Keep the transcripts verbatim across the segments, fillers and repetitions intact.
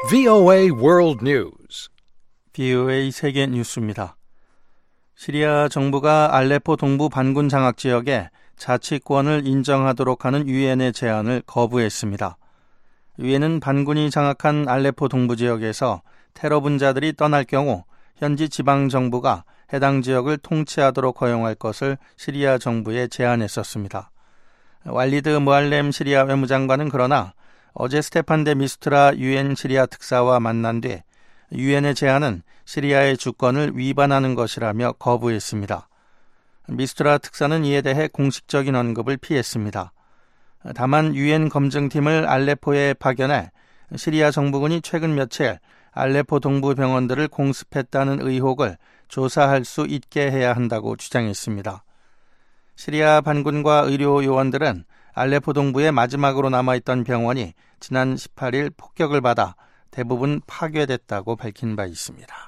브이오에이 World News. 브이오에이 세계 뉴스입니다. 시리아 정부가 알레포 동부 반군 장악 지역에 자치권을 인정하도록 하는 유엔의 제안을 거부했습니다. 유엔은 반군이 장악한 알레포 동부 지역에서 테러 분자들이 떠날 경우 현지 지방 정부가 해당 지역을 통치하도록 허용할 것을 시리아 정부에 제안했었습니다. 왈리드 무알렘 시리아 외무장관은 그러나 어제 스테판 데 미스트라 유엔 시리아 특사와 만난 뒤 유엔의 제안은 시리아의 주권을 위반하는 것이라며 거부했습니다. 미스트라 특사는 이에 대해 공식적인 언급을 피했습니다. 다만 유엔 검증팀을 알레포에 파견해 시리아 정부군이 최근 며칠 알레포 동부 병원들을 공습했다는 의혹을 조사할 수 있게 해야 한다고 주장했습니다. 시리아 반군과 의료 요원들은 알레포 동부의 마지막으로 남아있던 병원이 지난 십팔 일 폭격을 받아 대부분 파괴됐다고 밝힌 바 있습니다.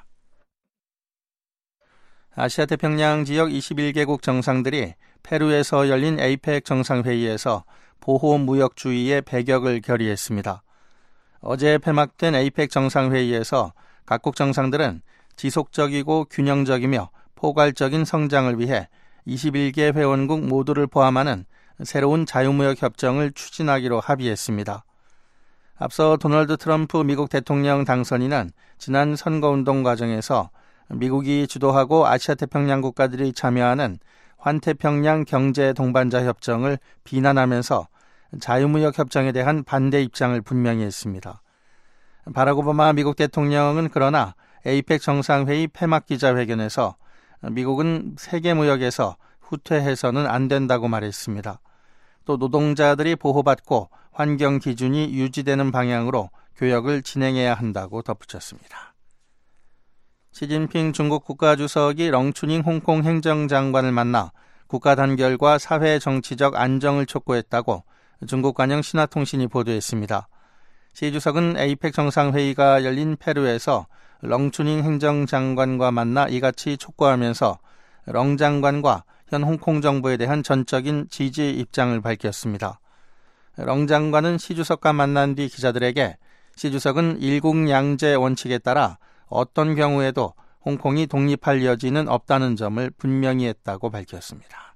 아시아태평양 지역 이십일 개국 정상들이 페루에서 열린 에이펙 정상회의에서 보호무역주의의 배격을 결의했습니다. 어제 폐막된 에이펙 정상회의에서 각국 정상들은 지속적이고 균형적이며 포괄적인 성장을 위해 이십일 개 회원국 모두를 포함하는 새로운 자유무역 협정을 추진하기로 합의했습니다. 앞서 도널드 트럼프 미국 대통령 당선인은 지난 선거운동 과정에서 미국이 주도하고 아시아태평양 국가들이 참여하는 환태평양 경제 동반자 협정을 비난하면서 자유무역 협정에 대한 반대 입장을 분명히 했습니다. 바락 오바마 미국 대통령은 그러나 에이펙 정상회의 폐막 기자회견에서 미국은 세계무역에서 후퇴해서는 안 된다고 말했습니다. 또 노동자들이 보호받고 환경 기준이 유지되는 방향으로 교역을 진행해야 한다고 덧붙였습니다. 시진핑 중국 국가주석이 렁추닝 홍콩 행정장관을 만나 국가 단결과 사회 정치적 안정을 촉구했다고 중국 관영 신화통신이 보도했습니다. 시 주석은 에이펙 정상회의가 열린 페루에서 렁추닝 행정장관과 만나 이같이 촉구하면서 렁 장관과 현 홍콩 정부에 대한 전적인 지지 입장을 밝혔습니다. 렁 장관은 시 주석과 만난 뒤 기자들에게 시 주석은 일국양제 원칙에 따라 어떤 경우에도 홍콩이 독립할 여지는 없다는 점을 분명히 했다고 밝혔습니다.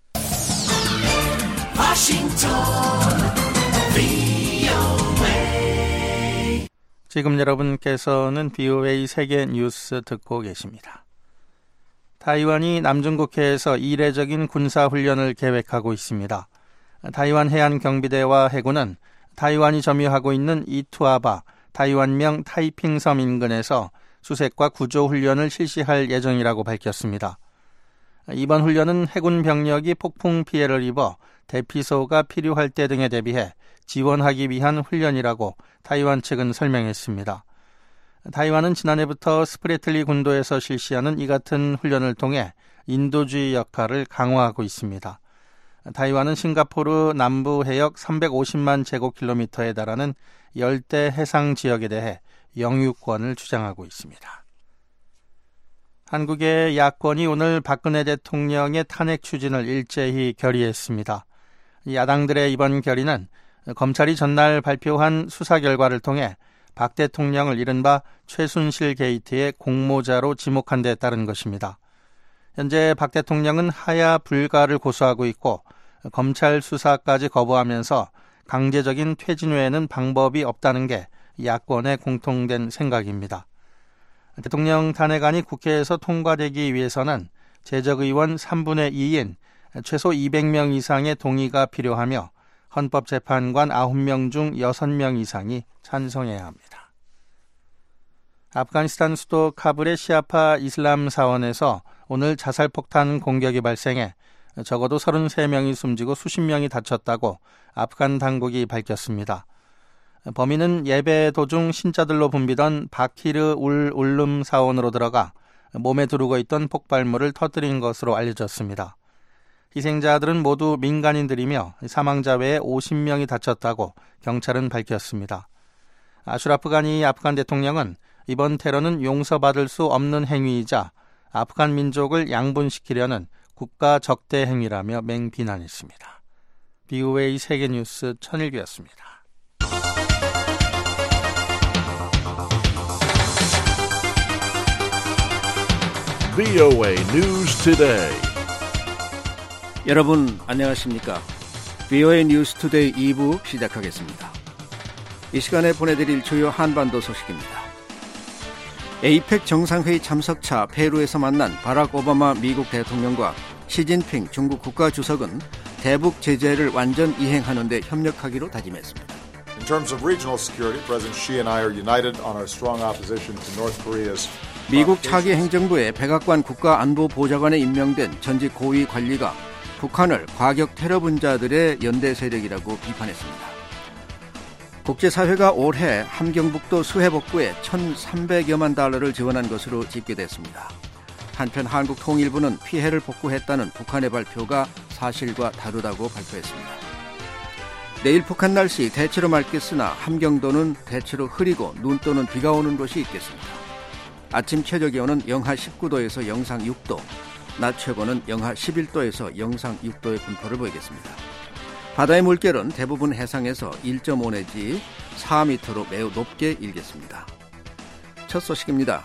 워싱턴 브이오에이. 지금 여러분께서는 브이오에이 세계 뉴스 듣고 계십니다. 타이완이 남중국해에서 이례적인 군사훈련을 계획하고 있습니다. 타이완 해안경비대와 해군은 타이완이 점유하고 있는 이투아바, 타이완명 타이핑섬 인근에서 수색과 구조훈련을 실시할 예정이라고 밝혔습니다. 이번 훈련은 해군 병력이 폭풍 피해를 입어 대피소가 필요할 때 등에 대비해 지원하기 위한 훈련이라고 타이완 측은 설명했습니다. 타이완은 지난해부터 스프래틀리 군도에서 실시하는 이 같은 훈련을 통해 인도주의 역할을 강화하고 있습니다. 타이완은 싱가포르 남부 해역 삼백오십만 제곱킬로미터에 달하는 열대 해상 지역에 대해 영유권을 주장하고 있습니다. 한국의 야권이 오늘 박근혜 대통령의 탄핵 추진을 일제히 결의했습니다. 야당들의 이번 결의는 검찰이 전날 발표한 수사 결과를 통해 박 대통령을 이른바 최순실 게이트의 공모자로 지목한 데 따른 것입니다. 현재 박 대통령은 하야 불가를 고수하고 있고 검찰 수사까지 거부하면서 강제적인 퇴진 외에는 방법이 없다는 게 야권의 공통된 생각입니다. 대통령 탄핵안이 국회에서 통과되기 위해서는 재적의원 삼분의 이인 최소 이백 명 이상의 동의가 필요하며 헌법재판관 아홉 명 중 여섯 명 이상이 찬성해야 합니다. 아프가니스탄 수도 카불의 시아파 이슬람 사원에서 오늘 자살폭탄 공격이 발생해 적어도 서른세 명이 숨지고 수십 명이 다쳤다고 아프간 당국이 밝혔습니다. 범인은 예배 도중 신자들로 붐비던 바키르 울 울룸 사원으로 들어가 몸에 두르고 있던 폭발물을 터뜨린 것으로 알려졌습니다. 희생자들은 모두 민간인들이며 사망자 외에 오십 명이 다쳤다고 경찰은 밝혔습니다. 아슈라프 가니 아프간 대통령은 이번 테러는 용서받을 수 없는 행위이자 아프간 민족을 양분시키려는 국가 적대 행위라며 맹비난했습니다. 브이오에이 세계뉴스 천일규였습니다. 브이오에이 News Today. 여러분 안녕하십니까? 브이오에이 뉴스 투데이 이 부 시작하겠습니다. 이 시간에 보내드릴 주요 한반도 소식입니다. 에이펙 정상회의 참석차 페루에서 만난 바락 오바마 미국 대통령과 시진핑 중국 국가주석은 대북 제재를 완전 이행하는 데 협력하기로 다짐했습니다. In terms of regional security, President Xi and I are united on our strong opposition to North Korea's 미국 차기 행정부에 백악관 국가안보보좌관에 임명된 전직 고위 관리가 북한을 과격 테러 분자들의 연대 세력이라고 비판했습니다. 국제사회가 올해 함경북도 수해 복구에 천삼백여만 달러를 지원한 것으로 집계됐습니다. 한편 한국통일부는 피해를 복구했다는 북한의 발표가 사실과 다르다고 발표했습니다. 내일 북한 날씨 대체로 맑겠으나 함경도는 대체로 흐리고 눈 또는 비가 오는 곳이 있겠습니다. 아침 최저기온은 영하 십구 도에서 영상 육 도, 낮 최고는 영하 십일 도에서 영상 육 도의 분포를 보이겠습니다. 바다의 물결은 대부분 해상에서 일 점 오 내지 사 미터로 매우 높게 일겠습니다. 첫 소식입니다.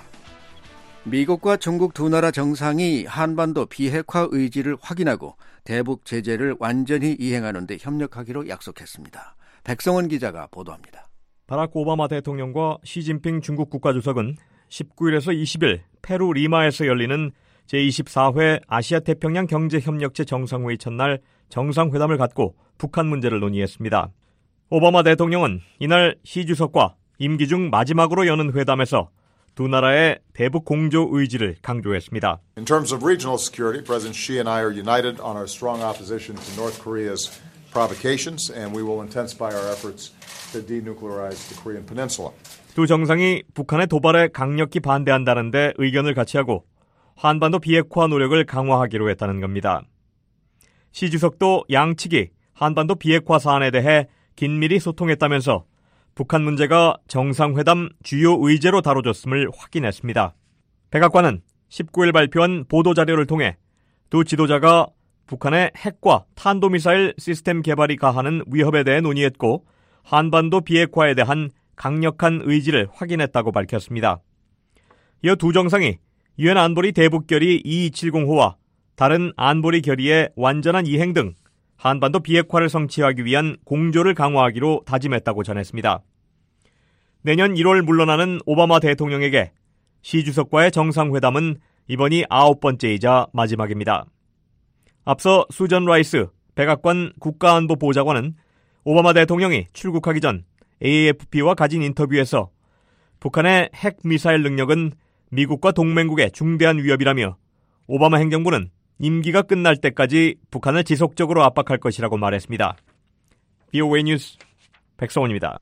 미국과 중국 두 나라 정상이 한반도 비핵화 의지를 확인하고 대북 제재를 완전히 이행하는 데 협력하기로 약속했습니다. 백성원 기자가 보도합니다. 바락 오바마 대통령과 시진핑 중국 국가주석은 십구일에서 이십일 페루 리마에서 열리는 제이십사 회 아시아태평양 경제협력체 정상회의 첫날 정상회담을 갖고 북한 문제를 논의했습니다. 오바마 대통령은 이날 시 주석과 임기 중 마지막으로 여는 회담에서 두 나라의 대북 공조 의지를 강조했습니다. In terms of regional security, President Xi and I are united on our strong opposition to North Korea's provocations, and we will intensify our efforts to denuclearize the Korean Peninsula. 두 정상이 북한의 도발에 강력히 반대한다는데 의견을 같이 하고 한반도 비핵화 노력을 강화하기로 했다는 겁니다. 시 주석도 양측이 한반도 비핵화 사안에 대해 긴밀히 소통했다면서 북한 문제가 정상회담 주요 의제로 다뤄졌음을 확인했습니다. 백악관은 십구일 발표한 보도자료를 통해 두 지도자가 북한의 핵과 탄도미사일 시스템 개발이 가하는 위협에 대해 논의했고 한반도 비핵화에 대한 강력한 의지를 확인했다고 밝혔습니다. 이어 두 정상이 유엔 안보리 대북결의 이이칠공호와 다른 안보리 결의의 완전한 이행 등 한반도 비핵화를 성취하기 위한 공조를 강화하기로 다짐했다고 전했습니다. 내년 일월 물러나는 오바마 대통령에게 시 주석과의 정상회담은 이번이 아홉 번째이자 마지막입니다. 앞서 수전 라이스 백악관 국가안보보좌관은 오바마 대통령이 출국하기 전 에이에프피와 가진 인터뷰에서 북한의 핵 미사일 능력은 미국과 동맹국의 중대한 위협이라며 오바마 행정부는 임기가 끝날 때까지 북한을 지속적으로 압박할 것이라고 말했습니다. 브이오에이 뉴스 백성원입니다.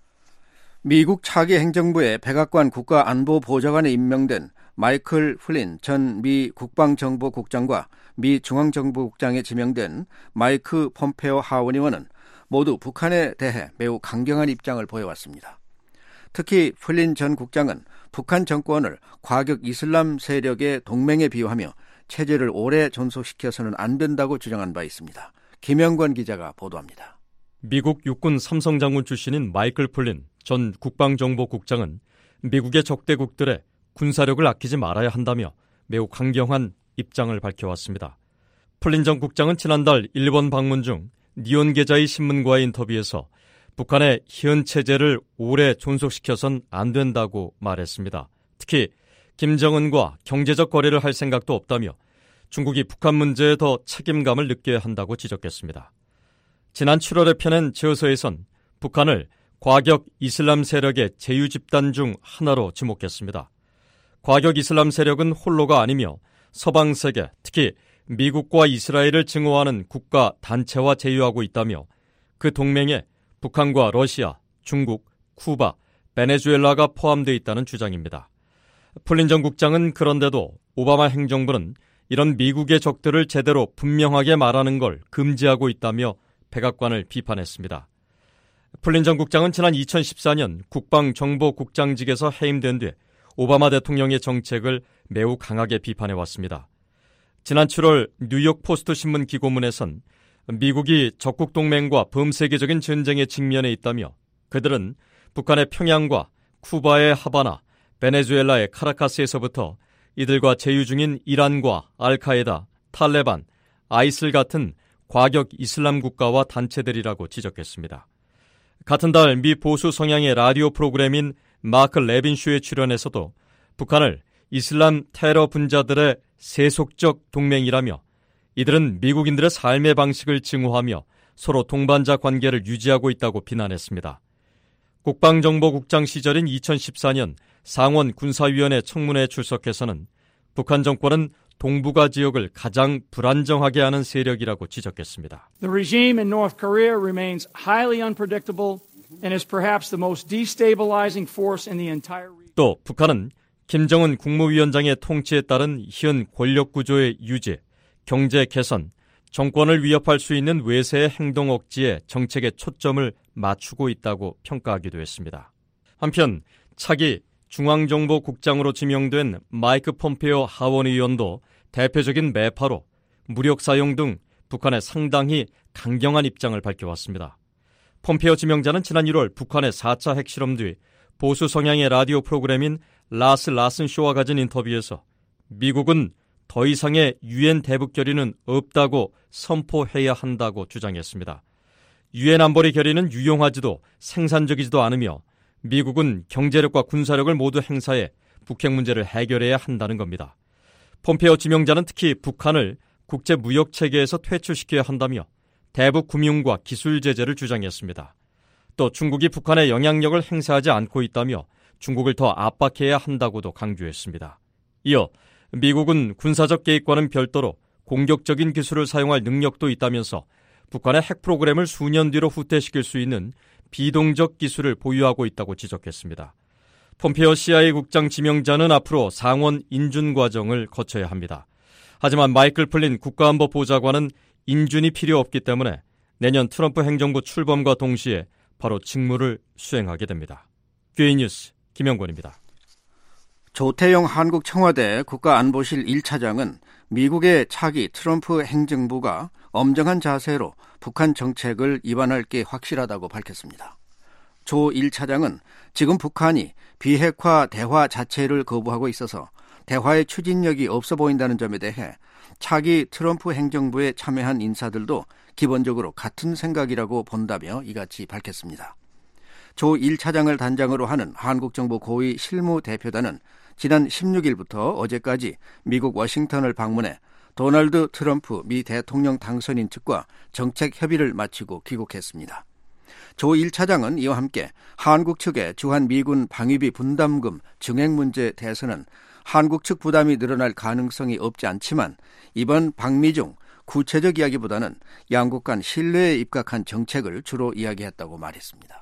미국 차기 행정부에 백악관 국가안보보좌관에 임명된 마이클 플린 전 미 국방정보국장과 미 중앙정보국장에 지명된 마이크 폼페오 하원의원은 모두 북한에 대해 매우 강경한 입장을 보여왔습니다. 특히 플린 전 국장은 북한 정권을 과격 이슬람 세력의 동맹에 비유하며 체제를 오래 존속시켜서는 안 된다고 주장한 바 있습니다. 김영권 기자가 보도합니다. 미국 육군 삼성장군 출신인 마이클 플린 전 국방정보국장은 미국의 적대국들의 군사력을 아끼지 말아야 한다며 매우 강경한 입장을 밝혀왔습니다. 플린 전 국장은 지난달 일본 방문 중 니온 계자의 신문과의 인터뷰에서 북한의 현 체제를 오래 존속시켜선 안 된다고 말했습니다. 특히 김정은과 경제적 거래를 할 생각도 없다며 중국이 북한 문제에 더 책임감을 느껴야 한다고 지적했습니다. 지난 칠월에 펴낸 저서에선 북한을 과격 이슬람 세력의 제휴 집단 중 하나로 지목했습니다. 과격 이슬람 세력은 홀로가 아니며 서방 세계, 특히 미국과 이스라엘을 증오하는 국가 단체와 제휴하고 있다며 그 동맹에 북한과 러시아, 중국, 쿠바, 베네수엘라가 포함되어 있다는 주장입니다. 플린 전 국장은 그런데도 오바마 행정부는 이런 미국의 적들을 제대로 분명하게 말하는 걸 금지하고 있다며 백악관을 비판했습니다. 플린 전 국장은 지난 이천십사 년 국방정보국장직에서 해임된 뒤 오바마 대통령의 정책을 매우 강하게 비판해왔습니다. 지난 칠월 뉴욕 포스트 신문 기고문에선 미국이 적국 동맹과 범세계적인 전쟁에 직면해 있다며 그들은 북한의 평양과 쿠바의 하바나, 베네수엘라의 카라카스에서부터 이들과 제휴 중인 이란과 알카에다, 탈레반, 아이슬 같은 과격 이슬람 국가와 단체들이라고 지적했습니다. 같은 달 미 보수 성향의 라디오 프로그램인 마크 레빈 쇼에 출연해서도 북한을 이슬람 테러 분자들의 세속적 동맹이라며 이들은 미국인들의 삶의 방식을 증오하며 서로 동반자 관계를 유지하고 있다고 비난했습니다. 국방정보국장 시절인 이천십사 년 상원 군사위원회 청문회에 출석해서는 북한 정권은 동북아 지역을 가장 불안정하게 하는 세력이라고 지적했습니다. The regime in North Korea remains highly unpredictable and is perhaps the most destabilizing force in the entire region. 또 북한은 김정은 국무위원장의 통치에 따른 현 권력 구조의 유지, 경제 개선, 정권을 위협할 수 있는 외세의 행동 억지에 정책의 초점을 맞추고 있다고 평가하기도 했습니다. 한편 차기 중앙정보국장으로 지명된 마이크 폼페오 하원의원도 대표적인 매파로 무력 사용 등 북한에 상당히 강경한 입장을 밝혀왔습니다. 폼페오 지명자는 지난 일월 북한의 사 차 핵실험 뒤 보수 성향의 라디오 프로그램인 라스 라슨 쇼와 가진 인터뷰에서 미국은 더 이상의 유엔 대북 결의는 없다고 선포해야 한다고 주장했습니다. 유엔 안보리 결의는 유용하지도 생산적이지도 않으며 미국은 경제력과 군사력을 모두 행사해 북핵 문제를 해결해야 한다는 겁니다. 폼페오 지명자는 특히 북한을 국제무역체계에서 퇴출시켜야 한다며 대북 금융과 기술 제재를 주장했습니다. 또 중국이 북한의 영향력을 행사하지 않고 있다며 중국을 더 압박해야 한다고도 강조했습니다. 이어 미국은 군사적 개입과는 별도로 공격적인 기술을 사용할 능력도 있다면서 북한의 핵 프로그램을 수년 뒤로 후퇴시킬 수 있는 비동적 기술을 보유하고 있다고 지적했습니다. 폼페오 씨아이에이 국장 지명자는 앞으로 상원 인준 과정을 거쳐야 합니다. 하지만 마이클 플린 국가안보보좌관은 인준이 필요 없기 때문에 내년 트럼프 행정부 출범과 동시에 바로 직무를 수행하게 됩니다. 큐에이 뉴스 김영권입니다. 조태용 한국 청와대 국가안보실 일 차장은 미국의 차기 트럼프 행정부가 엄정한 자세로 북한 정책을 입안할 게 확실하다고 밝혔습니다. 조 일 차장은 지금 북한이 비핵화 대화 자체를 거부하고 있어서 대화의 추진력이 없어 보인다는 점에 대해 차기 트럼프 행정부에 참여한 인사들도 기본적으로 같은 생각이라고 본다며 이같이 밝혔습니다. 조 일 차장을 단장으로 하는 한국정부 고위 실무대표단은 지난 십육 일부터 어제까지 미국 워싱턴을 방문해 도널드 트럼프 미 대통령 당선인 측과 정책 협의를 마치고 귀국했습니다. 조 일 차장은 이와 함께 한국 측의 주한 미군 방위비 분담금 증액 문제에 대해서는 한국 측 부담이 늘어날 가능성이 없지 않지만 이번 방미 중 구체적 이야기보다는 양국 간 신뢰에 입각한 정책을 주로 이야기했다고 말했습니다.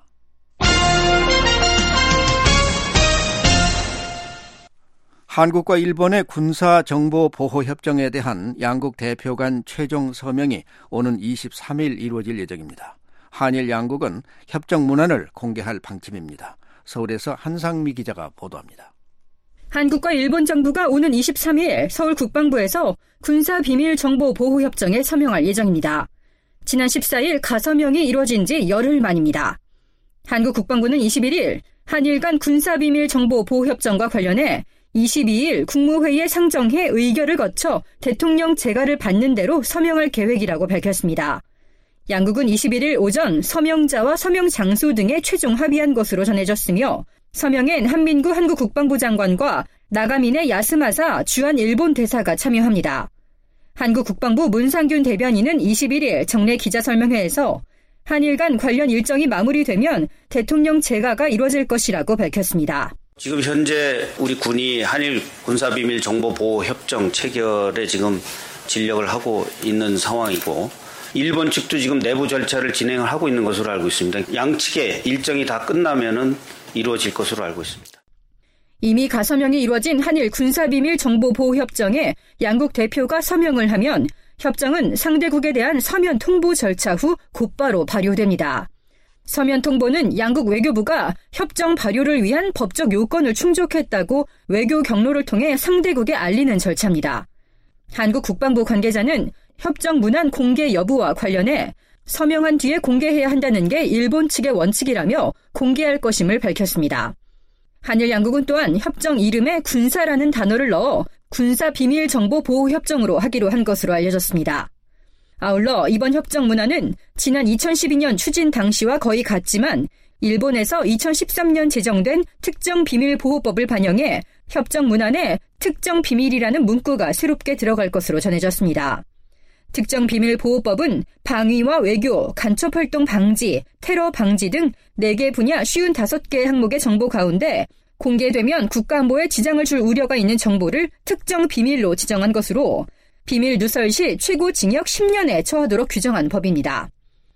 한국과 일본의 군사정보보호협정에 대한 양국 대표 간 최종 서명이 오는 이십삼 일 이루어질 예정입니다. 한일 양국은 협정 문안을 공개할 방침입니다. 서울에서 한상미 기자가 보도합니다. 한국과 일본 정부가 오는 이십삼 일 서울 국방부에서 군사비밀정보보호협정에 서명할 예정입니다. 지난 십사 일 가서명이 이루어진 지 열흘 만입니다. 한국 국방부는 이십일 일 한일 간 군사비밀정보보호협정과 관련해 이십이 일 국무회의에 상정해 의결을 거쳐 대통령 재가를 받는 대로 서명할 계획이라고 밝혔습니다. 양국은 이십일 일 오전 서명자와 서명 장소 등에 최종 합의한 것으로 전해졌으며 서명엔 한민구 한국 국방부 장관과 나가미네 야스마사 주한 일본 대사가 참여합니다. 한국 국방부 문상균 대변인은 이십일 일 정례 기자설명회에서 한일 간 관련 일정이 마무리되면 대통령 재가가 이루어질 것이라고 밝혔습니다. 지금 현재 우리 군이 한일 군사비밀정보보호협정 체결에 지금 진력을 하고 있는 상황이고 일본 측도 지금 내부 절차를 진행을 하고 있는 것으로 알고 있습니다. 양측의 일정이 다 끝나면은 이루어질 것으로 알고 있습니다. 이미 가서명이 이루어진 한일 군사비밀정보보호협정에 양국 대표가 서명을 하면 협정은 상대국에 대한 서면 통보 절차 후 곧바로 발효됩니다. 서면 통보는 양국 외교부가 협정 발효를 위한 법적 요건을 충족했다고 외교 경로를 통해 상대국에 알리는 절차입니다. 한국 국방부 관계자는 협정 문안 공개 여부와 관련해 서명한 뒤에 공개해야 한다는 게 일본 측의 원칙이라며 공개할 것임을 밝혔습니다. 한일 양국은 또한 협정 이름에 군사라는 단어를 넣어 군사 비밀 정보 보호 협정으로 하기로 한 것으로 알려졌습니다. 아울러 이번 협정 문안은 지난 이천십이 년 추진 당시와 거의 같지만 일본에서 이천십삼 년 제정된 특정 비밀 보호법을 반영해 협정 문안에 특정 비밀이라는 문구가 새롭게 들어갈 것으로 전해졌습니다. 특정 비밀 보호법은 방위와 외교, 간첩활동 방지, 테러 방지 등 네 개 분야 오십오 개 항목의 정보 가운데 공개되면 국가안보에 지장을 줄 우려가 있는 정보를 특정 비밀로 지정한 것으로 비밀 누설 시 최고 징역 십 년에 처하도록 규정한 법입니다.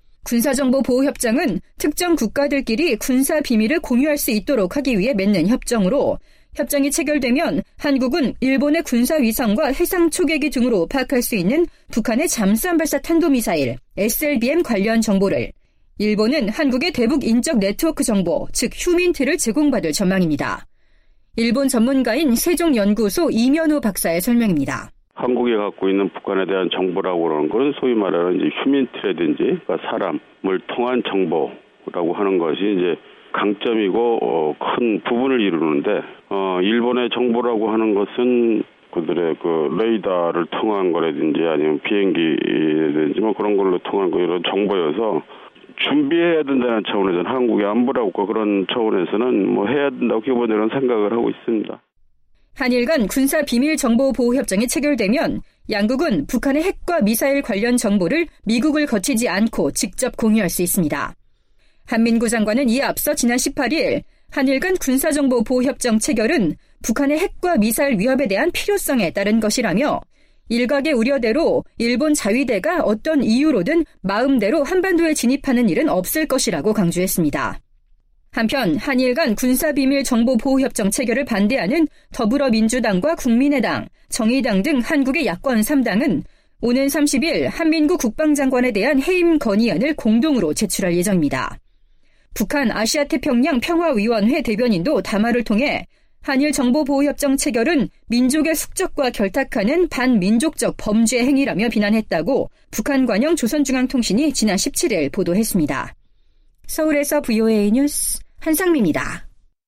군사정보보호협정은 특정 국가들끼리 군사 비밀을 공유할 수 있도록 하기 위해 맺는 협정으로 협정이 체결되면 한국은 일본의 군사위성과 해상 초계기 등으로 파악할 수 있는 북한의 잠수함 발사 탄도미사일 에스엘비엠 관련 정보를, 일본은 한국의 대북 인적 네트워크 정보, 즉 휴민트를 제공받을 전망입니다. 일본 전문가인 세종연구소 이면우 박사의 설명입니다. 한국이 갖고 있는 북한에 대한 정보라고 그러는 것은 소위 말하는 이제 휴민트라든지 그러니까 사람을 통한 정보라고 하는 것이 이제 강점이고 어, 큰 부분을 이루는데 어, 일본의 정보라고 하는 것은 그들의 그 레이더를 통한 거라든지 아니면 비행기라든지 뭐 그런 걸로 통한 거 이런 정보여서 준비해야 된다는 차원에서는 한국의 안보라고 그런 차원에서는 뭐 해야 된다고 기본적으로 생각을 하고 있습니다. 한일 간 군사 비밀 정보 보호 협정이 체결되면 양국은 북한의 핵과 미사일 관련 정보를 미국을 거치지 않고 직접 공유할 수 있습니다. 한민구 장관은 이에 앞서 지난 십팔 일 한일 간 군사정보 보호 협정 체결은 북한의 핵과 미사일 위협에 대한 필요성에 따른 것이라며 일각의 우려대로 일본 자위대가 어떤 이유로든 마음대로 한반도에 진입하는 일은 없을 것이라고 강조했습니다. 한편 한일 간 군사비밀 정보보호협정 체결을 반대하는 더불어민주당과 국민의당, 정의당 등 한국의 야권 삼 당은 오는 삼십 일 한민구 국방장관에 대한 해임 건의안을 공동으로 제출할 예정입니다. 북한 아시아태평양 평화위원회 대변인도 담화를 통해 한일 정보보호협정 체결은 민족의 숙적과 결탁하는 반민족적 범죄 행위라며 비난했다고 북한 관영 조선중앙통신이 지난 십칠 일 보도했습니다. 서울에서 브이오에이 뉴스 한상미입니다.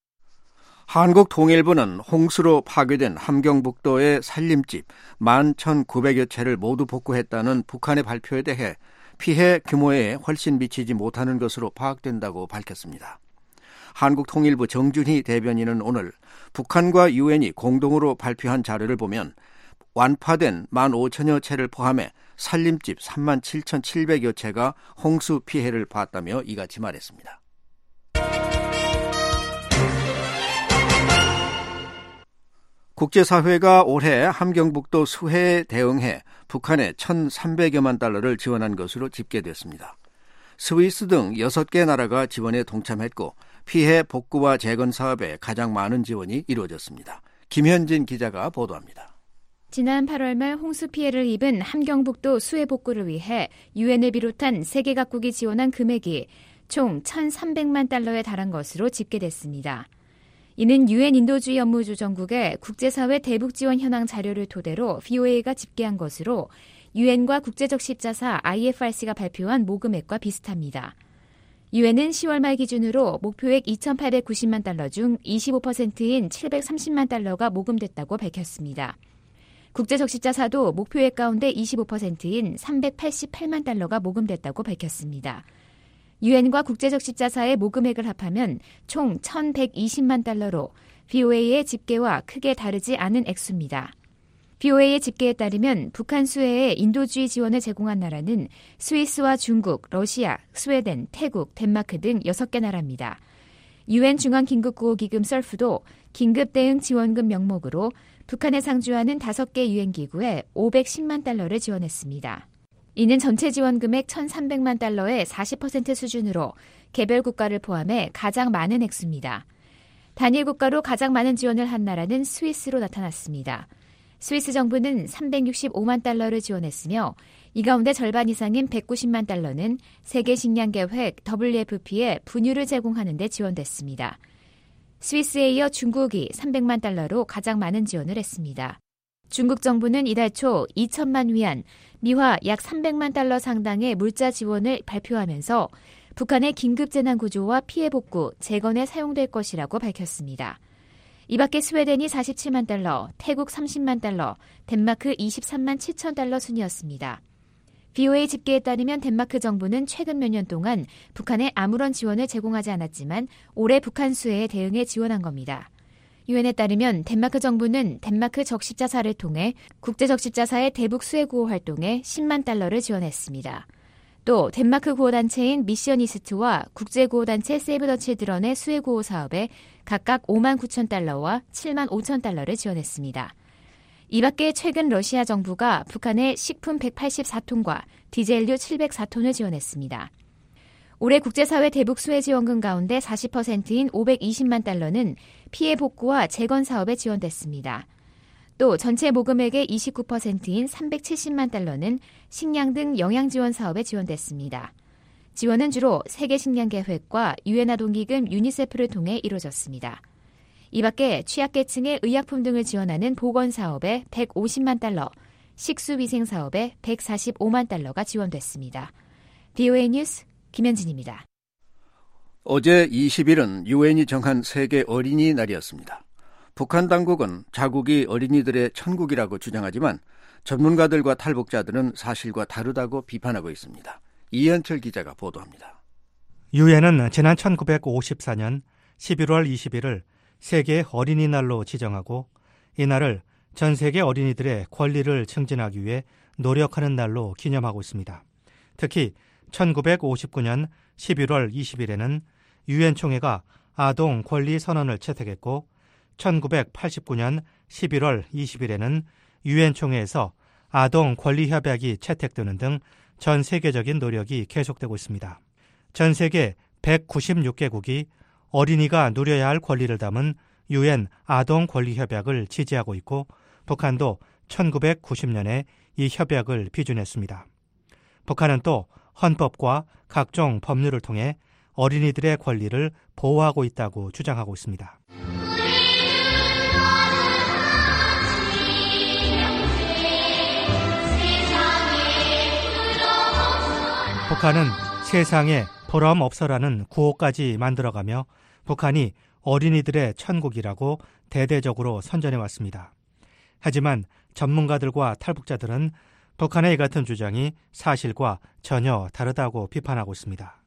한국통일부는 홍수로 파괴된 함경북도의 산림집 만 천구백여 채를 모두 복구했다는 북한의 발표에 대해 피해 규모에 훨씬 미치지 못하는 것으로 파악된다고 밝혔습니다. 한국통일부 정준희 대변인은 오늘 북한과 유엔이 공동으로 발표한 자료를 보면 완파된 만 오천여 채를 포함해 산림집 삼만 칠천칠백여 채가 홍수 피해를 봤다며 이같이 말했습니다. 국제사회가 올해 함경북도 수해에 대응해 북한에 천삼백여만 달러를 지원한 것으로 집계됐습니다. 스위스 등 여섯 개 나라가 지원에 동참했고 피해 복구와 재건 사업에 가장 많은 지원이 이루어졌습니다. 김현진 기자가 보도합니다. 지난 팔월 말 홍수 피해를 입은 함경북도 수해 복구를 위해 유엔을 비롯한 세계 각국이 지원한 금액이 총 천삼백만 달러에 달한 것으로 집계됐습니다. 이는 유엔 인도주의 업무조정국의 국제사회 대북지원 현황 자료를 토대로 브이오에이가 집계한 것으로 유엔과 국제적 십자사 아이에프알씨가 발표한 모금액과 비슷합니다. 유엔은 시월 말 기준으로 목표액 이천팔백구십만 달러 중 이십오 퍼센트인 칠백삼십만 달러가 모금됐다고 밝혔습니다. 국제적 십자사도 목표액 가운데 이십오 퍼센트인 삼백팔십팔만 달러가 모금됐다고 밝혔습니다. 유엔과 국제적 십자사의 모금액을 합하면 총 천백이십만 달러로 브이오에이의 집계와 크게 다르지 않은 액수입니다. 브이오에이의 집계에 따르면 북한 수해에 인도주의 지원을 제공한 나라는 스위스와 중국, 러시아, 스웨덴, 태국, 덴마크 등 여섯 개 나라입니다. 유엔 중앙긴급구호기금 설프도 긴급대응 지원금 명목으로 북한에 상주하는 다섯 개 유엔기구에 오백십만 달러를 지원했습니다. 이는 전체 지원금액 천삼백만 달러의 사십 퍼센트 수준으로 개별 국가를 포함해 가장 많은 액수입니다. 단일 국가로 가장 많은 지원을 한 나라는 스위스로 나타났습니다. 스위스 정부는 삼백육십오만 달러를 지원했으며 이 가운데 절반 이상인 백구십만 달러는 세계식량계획 더블유에프피에 분유를 제공하는 데 지원됐습니다. 스위스에 이어 중국이 삼백만 달러로 가장 많은 지원을 했습니다. 중국 정부는 이달 초 이천만 위안, 미화 약 삼백만 달러 상당의 물자 지원을 발표하면서 북한의 긴급재난구조와 피해 복구, 재건에 사용될 것이라고 밝혔습니다. 이 밖에 스웨덴이 사십칠만 달러, 태국 삼십만 달러, 덴마크 이십삼만 칠천 달러 순이었습니다. 브이오에이 집계에 따르면 덴마크 정부는 최근 몇 년 동안 북한에 아무런 지원을 제공하지 않았지만 올해 북한 수해에 대응해 지원한 겁니다. 유엔에 따르면 덴마크 정부는 덴마크 적십자사를 통해 국제적십자사의 대북 수해 구호 활동에 십만 달러를 지원했습니다. 또 덴마크 구호단체인 미셔니스트와 국제구호단체 세이브 더 칠드런의 수해 구호 사업에 각각 오만 구천 달러와 칠만 오천 달러를 지원했습니다. 이 밖에 최근 러시아 정부가 북한에 식품 백팔십사 톤과 디젤류 칠백사 톤을 지원했습니다. 올해 국제사회 대북 수해 지원금 가운데 사십 퍼센트인 오백이십만 달러는 피해 복구와 재건 사업에 지원됐습니다. 또 전체 모금액의 이십구 퍼센트인 삼백칠십만 달러는 식량 등 영양 지원 사업에 지원됐습니다. 지원은 주로 세계식량계획과 유엔 아동기금 유니세프를 통해 이루어졌습니다. 이 밖에 취약계층의 의약품 등을 지원하는 보건사업에 백오십만 달러, 식수위생사업에 백사십오만 달러가 지원됐습니다. 브이오에이 뉴스 김현진입니다. 어제 이십 일은 유엔이 정한 세계 어린이날이었습니다. 북한 당국은 자국이 어린이들의 천국이라고 주장하지만 전문가들과 탈북자들은 사실과 다르다고 비판하고 있습니다. 이현철 기자가 보도합니다. 유엔은 지난 천구백오십사 년 십일월 이십일을 세계 어린이날로 지정하고 이날을 전 세계 어린이들의 권리를 증진하기 위해 노력하는 날로 기념하고 있습니다. 특히 천구백오십구 년 십일월 이십일에는 유엔 총회가 아동 권리 선언을 채택했고 천구백팔십구 년 십일월 이십일에는 유엔 총회에서 아동 권리 협약이 채택되는 등 전 세계적인 노력이 계속되고 있습니다. 전 세계 백구십육 개국이 어린이가 누려야 할 권리를 담은 유엔 아동 권리 협약을 지지하고 있고 북한도 천구백구십 년에 이 협약을 비준했습니다. 북한은 또 헌법과 각종 법률을 통해 어린이들의 권리를 보호하고 있다고 주장하고 있습니다. 북한은 세상에 보람 없어라는 구호까지 만들어가며 북한이 어린이들의 천국이라고 대대적으로 선전해왔습니다. 하지만 전문가들과 탈북자들은 북한의 이 같은 주장이 사실과 전혀 다르다고 비판하고 있습니다.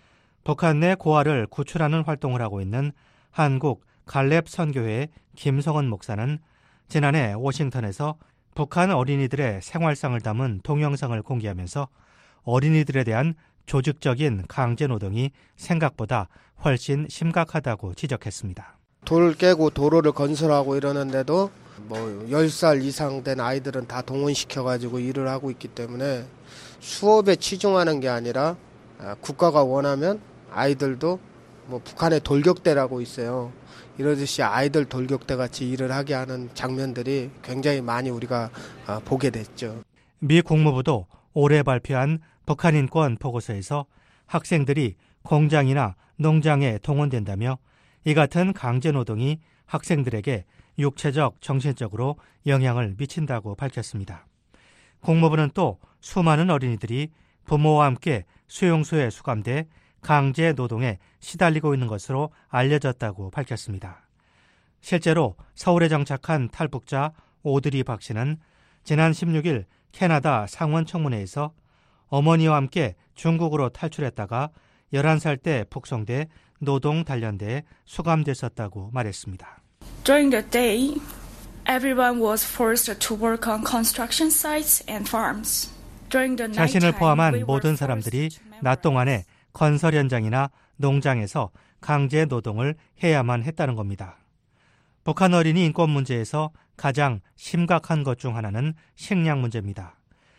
북한 내 고아를 구출하는 활동을 하고 있는 한국 갈렙 선교회 김성은 목사는 지난해 워싱턴에서 북한 어린이들의 생활상을 담은 동영상을 공개하면서 어린이들에 대한 조직적인 강제노동이 생각보다 훨씬 심각하다고 지적했습니다. 돌 깨고 도로를 건설하고 이러는데도 뭐 열 살 이상 된 아이들은 다 동원시켜가지고 일을 하고 있기 때문에 수업에 치중하는 게 아니라 국가가 원하면 아이들도 뭐 북한의 돌격대라고 있어요. 이러듯이 아이들 돌격대 같이 일을 하게 하는 장면들이 굉장히 많이 우리가 보게 됐죠. 미 국무부도 올해 발표한 북한 인권 보고서에서 학생들이 공장이나 농장에 동원된다며 이 같은 강제노동이 학생들에게 육체적, 정신적으로 영향을 미친다고 밝혔습니다. 국무부는 또 수많은 어린이들이 부모와 함께 수용소에 수감돼 강제노동에 시달리고 있는 것으로 알려졌다고 밝혔습니다. 실제로 서울에 정착한 탈북자 오드리 박 씨는 지난 십육 일 캐나다 상원 청문회에서 어머니와 함께 중국으로 탈출했다가 열한 살 때 북송돼 노동 단련대에 수감됐었다고 말했습니다. During the day, everyone was forced to work on construction sites and farms. During the night 자신을 time, 포함한 we were 모든 사람들이 낮 동안에 건설 현장이나 농장에서 강제 노동을 해야만 했다는 겁니다. 북한 어린이 인권 문제에서 가장 심각한 것 중 하나는 식량 문제입니다.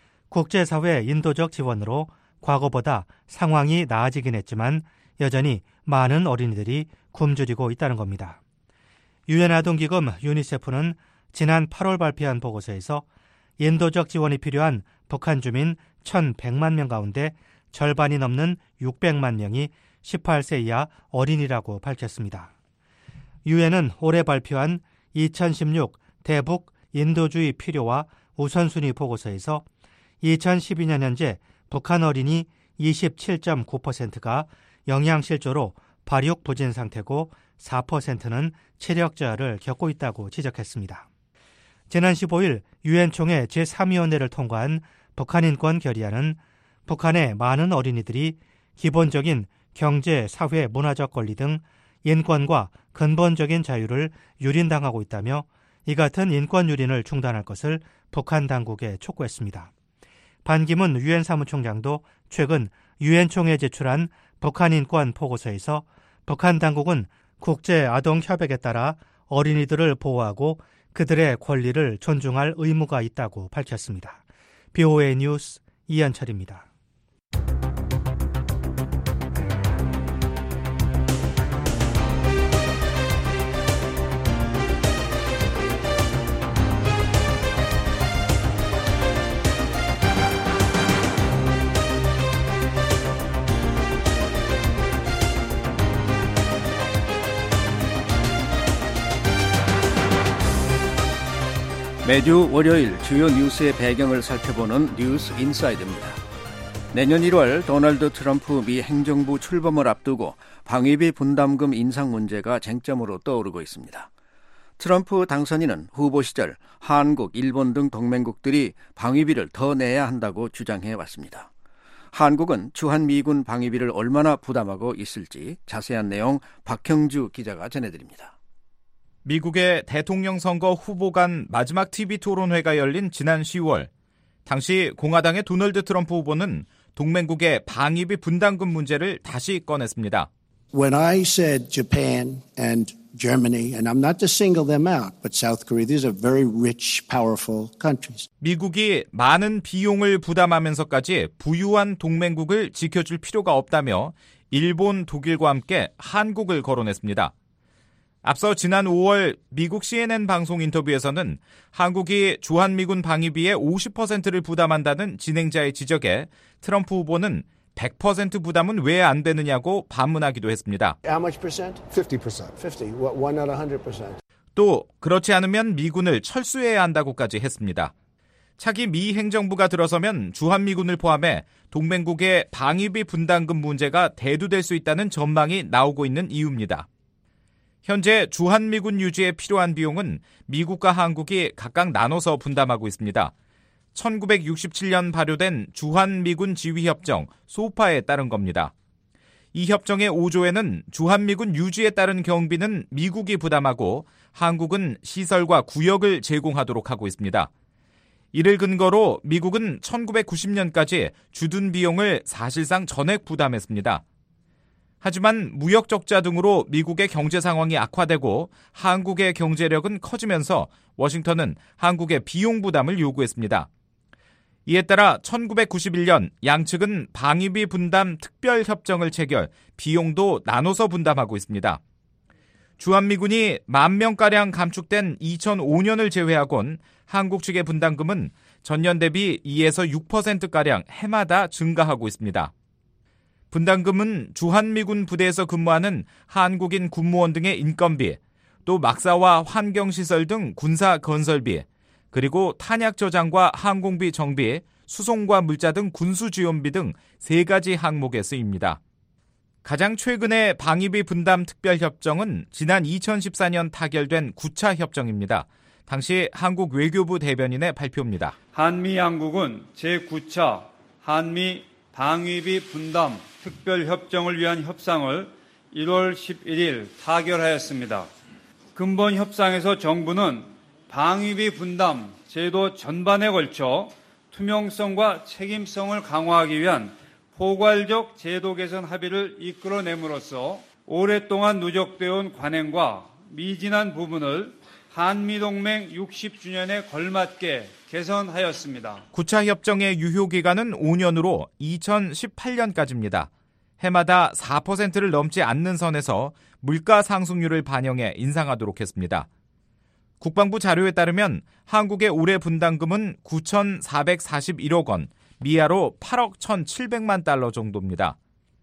국제사회 인도적 지원으로 과거보다 상황이 나아지긴 했지만 여전히 많은 어린이들이 굶주리고 있다는 겁니다. 유엔 아동기금 유니세프는 지난 팔월 발표한 보고서에서 인도적 지원이 필요한 북한 주민 천백만 명 가운데 절반이 넘는 육백만 명이 십팔 세 이하 어린이라고 밝혔습니다. 유엔은 올해 발표한 이천십육 대북 인도주의 필요와 우선순위 보고서에서 이천십이 년 현재 북한 어린이 이십칠 점 구 퍼센트가 영양실조로 발육 부진 상태고 사 퍼센트는 체력 저하를 겪고 있다고 지적했습니다. 지난 십오일 유엔 총회 제삼 위원회를 통과한 북한 인권 결의안은 북한의 많은 어린이들이 기본적인 경제, 사회, 문화적 권리 등 인권과 근본적인 자유를 유린당하고 있다며 이 같은 인권 유린을 중단할 것을 북한 당국에 촉구했습니다. 반기문 유엔 사무총장도 최근 유엔 총회에 제출한 북한 인권 보고서에서 북한 당국은 국제 아동 협약에 따라 어린이들을 보호하고 그들의 권리를 존중할 의무가 있다고 밝혔습니다. 비오에이 뉴스 이한철입니다. 매주 월요일 주요 뉴스의 배경을 살펴보는 뉴스 인사이드입니다. 내년 일월 도널드 트럼프 미 행정부 출범을 앞두고 방위비 분담금 인상 문제가 쟁점으로 떠오르고 있습니다. 트럼프 당선인은 후보 시절 한국, 일본 등 동맹국들이 방위비를 더 내야 한다고 주장해 왔습니다. 한국은 주한미군 방위비를 얼마나 부담하고 있을지 자세한 내용 박형주 기자가 전해드립니다. 미국의 대통령 선거 후보 간 마지막 티비 토론회가 열린 지난 시월, 당시 공화당의 도널드 트럼프 후보는 동맹국의 방위비 분담금 문제를 다시 꺼냈습니다. When I said Japan and Germany, and I'm not to single them out, but South Korea, these are very rich, powerful countries. 미국이 많은 비용을 부담하면서까지 부유한 동맹국을 지켜줄 필요가 없다며 일본, 독일과 함께 한국을 거론했습니다. 앞서 지난 오월 미국 씨엔엔 방송 인터뷰에서는 한국이 주한미군 방위비의 오십 퍼센트를 부담한다는 진행자의 지적에 트럼프 후보는 백 퍼센트 부담은 왜 안 되느냐고 반문하기도 했습니다. How much percent? fifty percent. fifty. Why not one hundred percent? 또 그렇지 않으면 미군을 철수해야 한다고까지 했습니다. 차기 미 행정부가 들어서면 주한미군을 포함해 동맹국의 방위비 분담금 문제가 대두될 수 있다는 전망이 나오고 있는 이유입니다. 현재 주한미군 유지에 필요한 비용은 미국과 한국이 각각 나눠서 분담하고 있습니다. 천구백육십칠 년 발효된 주한미군 지휘협정 소파에 따른 겁니다. 이 협정의 오조에는 주한미군 유지에 따른 경비는 미국이 부담하고 한국은 시설과 구역을 제공하도록 하고 있습니다. 이를 근거로 미국은 천구백구십 년까지 주둔 비용을 사실상 전액 부담했습니다. 하지만 무역 적자 등으로 미국의 경제 상황이 악화되고 한국의 경제력은 커지면서 워싱턴은 한국의 비용 부담을 요구했습니다. 이에 따라 천구백구십일 년 양측은 방위비 분담 특별협정을 체결, 비용도 나눠서 분담하고 있습니다. 주한미군이 만 명가량 감축된 이천오 년을 제외하곤 한국 측의 분담금은 전년 대비 이에서 육 퍼센트가량 해마다 증가하고 있습니다. 분담금은 주한미군 부대에서 근무하는 한국인 군무원 등의 인건비, 또 막사와 환경시설 등 군사 건설비, 그리고 탄약 저장과 항공비 정비, 수송과 물자 등 군수 지원비 등 세 가지 항목에 쓰입니다. 가장 최근의 방위비 분담 특별협정은 지난 이천십사 년 타결된 구 차 협정입니다. 당시 한국 외교부 대변인의 발표입니다. 한미 양국은 제구 차 한미 방위비 분담 특별협정을 위한 협상을 일월 십일일 타결하였습니다. 근본 협상에서 정부는 방위비 분담 제도 전반에 걸쳐 투명성과 책임성을 강화하기 위한 포괄적 제도 개선 합의를 이끌어냄으로써 오랫동안 누적되어 온 관행과 미진한 부분을 한미동맹 육십 주년에 걸맞게 개선하였습니다. 구 차 협정의 유효기간은 오 년으로 이천십팔 년까지입니다. 해마다 사 퍼센트를 넘지 않는 선에서 물가 상승률을 반영해 인상하도록 했습니다. 국방부 자료에 따르면 한국의 올해 분담금은 구천사백사십일억 원, 미아로 팔억 천칠백만 달러 정도입니다.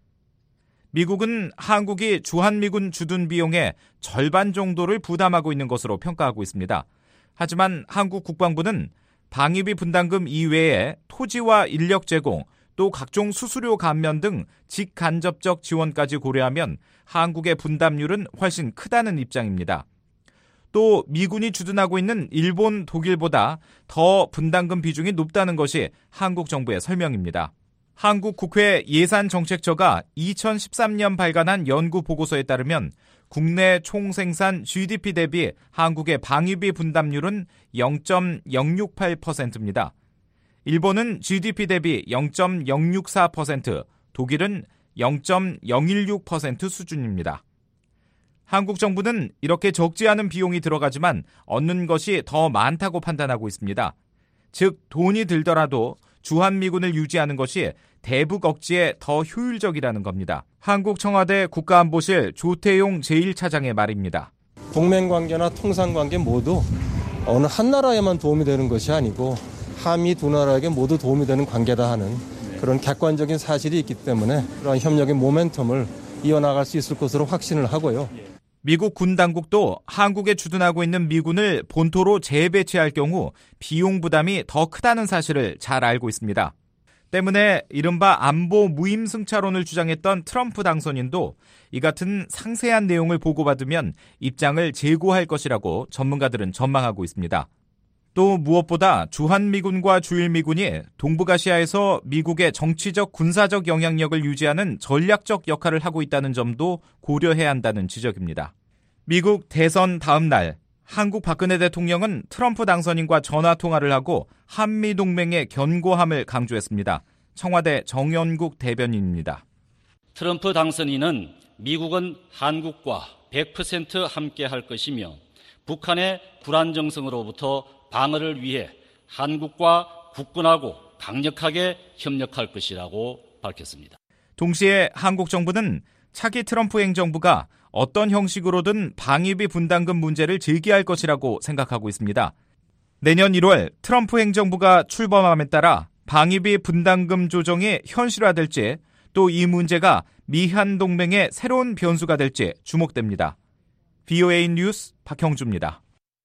미국은 한국이 주한미군 주둔 비용의 절반 정도를 부담하고 있는 것으로 평가하고 있습니다. 하지만 한국 국방부는 방위비 분담금 이외에 토지와 인력 제공, 또 각종 수수료 감면 등 직간접적 지원까지 고려하면 한국의 분담률은 훨씬 크다는 입장입니다. 또 미군이 주둔하고 있는 일본, 독일보다 더 분담금 비중이 높다는 것이 한국 정부의 설명입니다. 한국 국회 예산정책처가 이천십삼 년 발간한 연구 보고서에 따르면 국내 총생산 지디피 대비 한국의 방위비 분담률은 영 점 영육팔 퍼센트입니다. 일본은 지디피 대비 영 점 영육사 퍼센트, 독일은 영 점 영일육 퍼센트 수준입니다. 한국 정부는 이렇게 적지 않은 비용이 들어가지만 얻는 것이 더 많다고 판단하고 있습니다. 즉 돈이 들더라도 주한미군을 유지하는 것이 대북 억지에 더 효율적이라는 겁니다. 한국 청와대 국가안보실 조태용 제일 차장의 말입니다. 동맹관계나 통상관계 모두 어느 한 나라에만 도움이 되는 것이 아니고 한미 두 나라에게 모두 도움이 되는 관계다 하는 그런 객관적인 사실이 있기 때문에 그런 협력의 모멘텀을 이어나갈 수 있을 것으로 확신을 하고요. 미국 군 당국도 한국에 주둔하고 있는 미군을 본토로 재배치할 경우 비용 부담이 더 크다는 사실을 잘 알고 있습니다. 때문에 이른바 안보 무임승차론을 주장했던 트럼프 당선인도 이 같은 상세한 내용을 보고받으면 입장을 재고할 것이라고 전문가들은 전망하고 있습니다. 또 무엇보다 주한미군과 주일미군이 동북아시아에서 미국의 정치적 군사적 영향력을 유지하는 전략적 역할을 하고 있다는 점도 고려해야 한다는 지적입니다. 미국 대선 다음 날 한국 박근혜 대통령은 트럼프 당선인과 전화통화를 하고 한미동맹의 견고함을 강조했습니다. 청와대 정연국 대변인입니다. 트럼프 당선인은 미국은 한국과 백 퍼센트 함께할 것이며 북한의 불안정성으로부터 방어를 위해 한국과 굳건하고 강력하게 협력할 것이라고 밝혔습니다. 동시에 한국 정부는 차기 트럼프 행정부가 어떤 형식으로든 방위비 분담금 문제를 제기할 것이라고 생각하고 있습니다. 내년 일월 트럼프 행정부가 출범함에 따라 방위비 분담금 조정이 현실화될지 또 이 문제가 미한 동맹의 새로운 변수가 될지 주목됩니다. 브이오에이 뉴스 박형주입니다.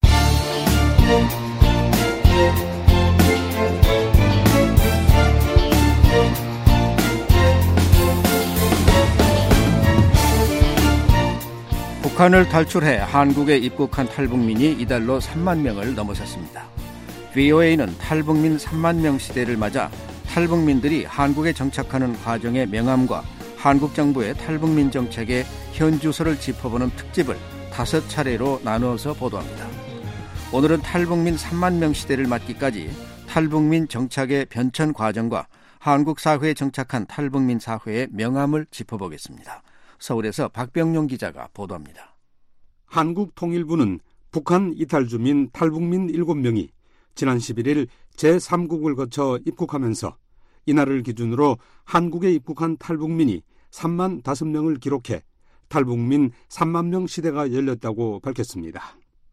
북한을 탈출해 한국에 입국한 탈북민이 이달로 삼만 명을 넘어섰습니다. 브이오에이는 탈북민 삼만 명 시대를 맞아 탈북민들이 한국에 정착하는 과정의 명암과 한국 정부의 탈북민 정책의 현주소를 짚어보는 특집을 다섯 차례로 나누어서 보도합니다. 오늘은 탈북민 삼만 명 시대를 맞기까지 탈북민 정착의 변천 과정과 한국 사회에 정착한 탈북민 사회의 명암을 짚어보겠습니다. 서울에서 박병용 기자가 보도합니다. 한국통일부는 북한 이탈주민 탈북민 일곱 명이 지난 십일일 제삼국을 거쳐 입국하면서 이날을 기준으로 한국에 입국한 탈북민이 삼만 다섯 명을 기록해 탈북민 삼만 명 시대가 열렸다고 밝혔습니다.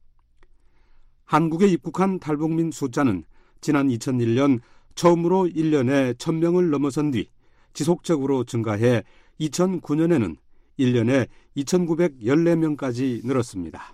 한국에 입국한 탈북민 숫자는 지난 이천일 년 처음으로 일 년에 천 명을 넘어선 뒤 지속적으로 증가해 이천구 년에는 일 년에 이천구백십사 명까지 늘었습니다.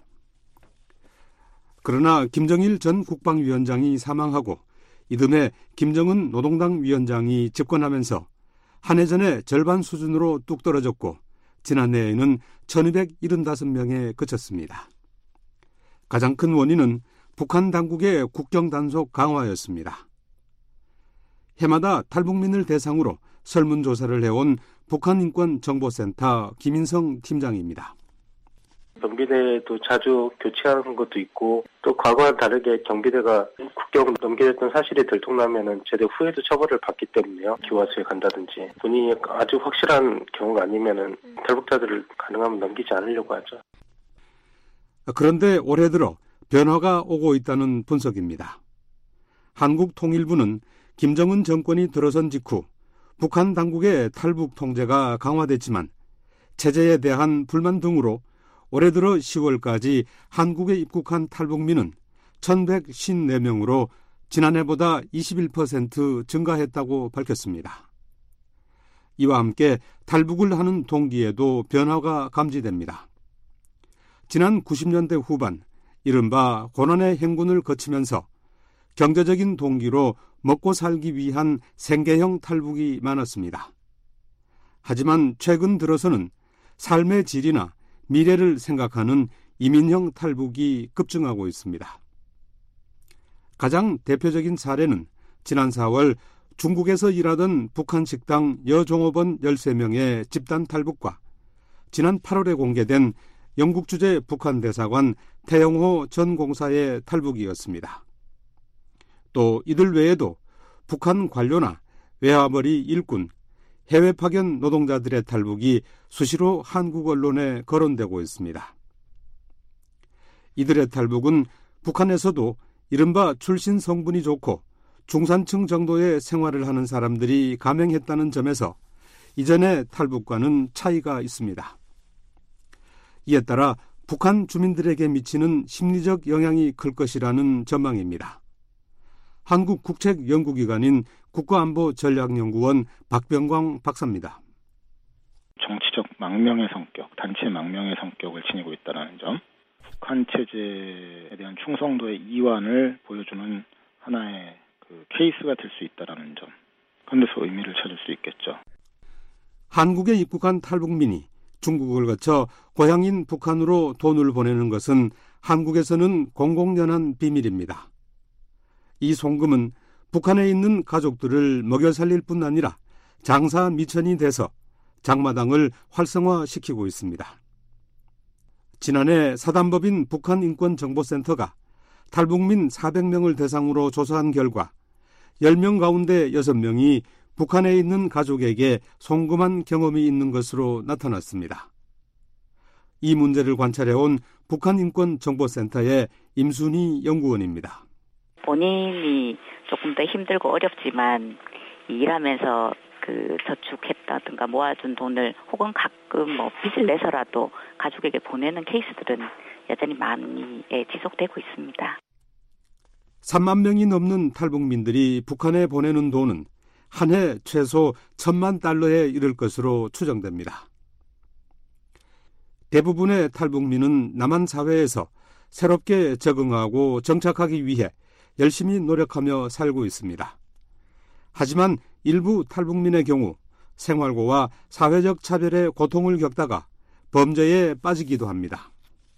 그러나 김정일 전 국방위원장이 사망하고 이듬해 김정은 노동당 위원장이 집권하면서 한 해 전에 절반 수준으로 뚝 떨어졌고 지난해에는 천이백칠십오 명에 그쳤습니다. 가장 큰 원인은 북한 당국의 국경 단속 강화였습니다. 해마다 탈북민을 대상으로 설문조사를 해온 북한인권정보센터 김인성 팀장입니다. 경비대도 자주 교체하는 것도 있고 또 과거와 다르게 경비대가 국경을 넘겨졌던 사실이 들통나면은 제대 후에도 처벌을 받기 때문에요. 기와수에 간다든지 본인이 아주 확실한 경우가 아니면은 탈북자들을 가능하면 넘기지 않으려고 하죠. 그런데 올해 들어 변화가 오고 있다는 분석입니다. 한국통일부는 김정은 정권이 들어선 직후 북한 당국의 탈북 통제가 강화됐지만 체제에 대한 불만 등으로 올해 들어 시월까지 한국에 입국한 탈북민은 천백오십사 명으로 지난해보다 이십일 퍼센트 증가했다고 밝혔습니다. 이와 함께 탈북을 하는 동기에도 변화가 감지됩니다. 지난 구십 년대 후반 이른바 고난의 행군을 거치면서 경제적인 동기로 먹고 살기 위한 생계형 탈북이 많았습니다. 하지만 최근 들어서는 삶의 질이나 미래를 생각하는 이민형 탈북이 급증하고 있습니다. 가장 대표적인 사례는 지난 사월 중국에서 일하던 북한 식당 여종업원 열세 명의 집단 탈북과 지난 팔월에 공개된 영국 주재 북한 대사관 태영호 전 공사의 탈북이었습니다. 또 이들 외에도 북한 관료나 외화벌이 일꾼, 해외 파견 노동자들의 탈북이 수시로 한국 언론에 거론되고 있습니다. 이들의 탈북은 북한에서도 이른바 출신 성분이 좋고 중산층 정도의 생활을 하는 사람들이 감행했다는 점에서 이전의 탈북과는 차이가 있습니다. 이에 따라 북한 주민들에게 미치는 심리적 영향이 클 것이라는 전망입니다. 한국국책연구기관인 국가안보전략연구원 박병광 박사입니다. 정치적 망명의 성격, 단체 망명의 성격을 지니고 있다는 점, 북한 체제에 대한 충성도의 이완을 보여주는 하나의 그 케이스가 될 수 있다는 점, 그런 데서 의미를 찾을 수 있겠죠. 한국에 입국한 탈북민이 중국을 거쳐 고향인 북한으로 돈을 보내는 것은 한국에서는 공공연한 비밀입니다. 이 송금은 북한에 있는 가족들을 먹여 살릴 뿐 아니라 장사 미천이 돼서 장마당을 활성화시키고 있습니다. 지난해 사단법인 북한인권정보센터가 탈북민 사백 명을 대상으로 조사한 결과 열 명 가운데 여섯 명이 북한에 있는 가족에게 송금한 경험이 있는 것으로 나타났습니다. 이 문제를 관찰해온 북한인권정보센터의 임순희 연구원입니다. 본인이 조금 더 힘들고 어렵지만 일하면서 그 저축했다든가 모아둔 돈을 혹은 가끔 뭐 빚을 내서라도 가족에게 보내는 케이스들은 여전히 많이 지속되고 있습니다. 삼만 명이 넘는 탈북민들이 북한에 보내는 돈은 한 해 최소 천만 달러에 이를 것으로 추정됩니다. 대부분의 탈북민은 남한 사회에서 새롭게 적응하고 정착하기 위해 열심히 노력하며 살고 있습니다. 하지만 일부 탈북민의 경우 생활고와 사회적 차별의 고통을 겪다가 범죄에 빠지기도 합니다.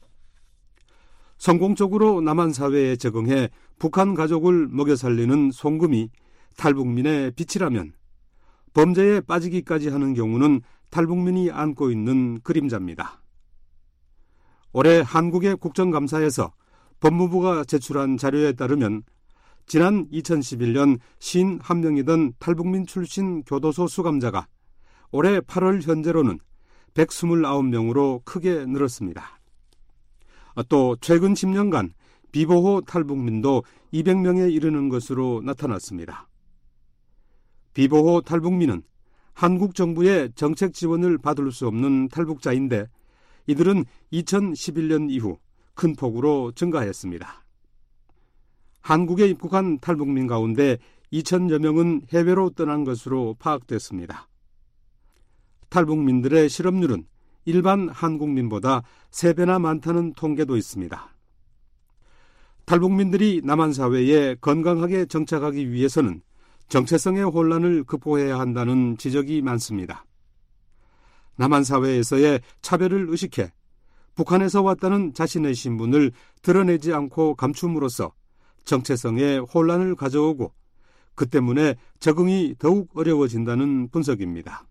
성공적으로 남한 사회에 적응해 북한 가족을 먹여 살리는 송금이 탈북민의 빛이라면 범죄에 빠지기까지 하는 경우는 탈북민이 안고 있는 그림자입니다. 올해 한국의 국정감사에서 법무부가 제출한 자료에 따르면 지난 이천십일 년 오십일 명이던 탈북민 출신 교도소 수감자가 올해 팔월 현재로는 백이십구 명으로 크게 늘었습니다. 또 최근 십 년간 비보호 탈북민도 이백 명에 이르는 것으로 나타났습니다. 비보호 탈북민은 한국 정부의 정책 지원을 받을 수 없는 탈북자인데 이들은 이천십일 년 이후 큰 폭으로 증가했습니다. 한국에 입국한 탈북민 가운데 이천여 명은 해외로 떠난 것으로 파악됐습니다. 탈북민들의 실업률은 일반 한국민보다 세 배나 많다는 통계도 있습니다. 탈북민들이 남한 사회에 건강하게 정착하기 위해서는 정체성의 혼란을 극복해야 한다는 지적이 많습니다. 남한 사회에서의 차별을 의식해 북한에서 왔다는 자신의 신분을 드러내지 않고 감춤으로써 정체성에 혼란을 가져오고 그 때문에 적응이 더욱 어려워진다는 분석입니다.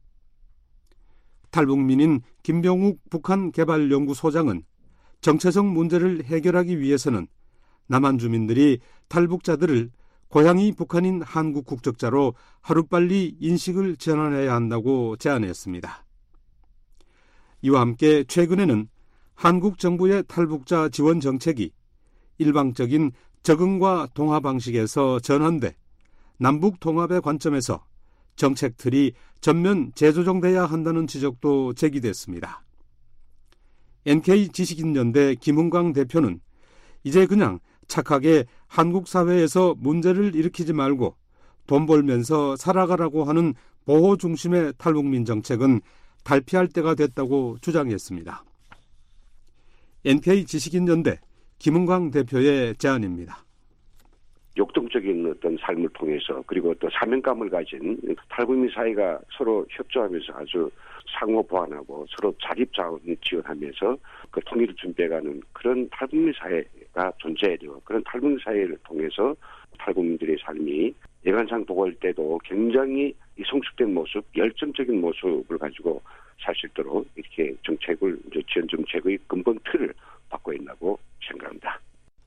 탈북민인 김병욱 북한개발연구소장은 정체성 문제를 해결하기 위해서는 남한 주민들이 탈북자들을 고향이 북한인 한국 국적자로 하루빨리 인식을 전환해야 한다고 제안했습니다. 이와 함께 최근에는 한국 정부의 탈북자 지원 정책이 일방적인 적응과 동화 방식에서 전환돼 남북 통합의 관점에서 정책 틀이 전면 재조정돼야 한다는 지적도 제기됐습니다. 엔케이 지식인연대 김은광 대표는 이제 그냥 착하게 한국 사회에서 문제를 일으키지 말고 돈 벌면서 살아가라고 하는 보호 중심의 탈북민 정책은 달피할 때가 됐다고 주장했습니다. 엔케이 지식인연대 김은광 대표의 제안입니다. 역동적인 어떤 삶을 통해서 그리고 또 사명감을 가진 탈북민 사회가 서로 협조하면서 아주 상호 보완하고 서로 자립자원 지원하면서 그 통일을 준비해가는 그런 탈북민 사회가 존재해야 되고 그런 탈북민 사회를 통해서 탈북민들의 삶이 예관상 보고할 때도 굉장히 이 성숙된 모습, 열정적인 모습을 가지고 살 수 있도록 이렇게 정책을 지원 정책의 근본 틀을 바꿔야 한다고 생각합니다.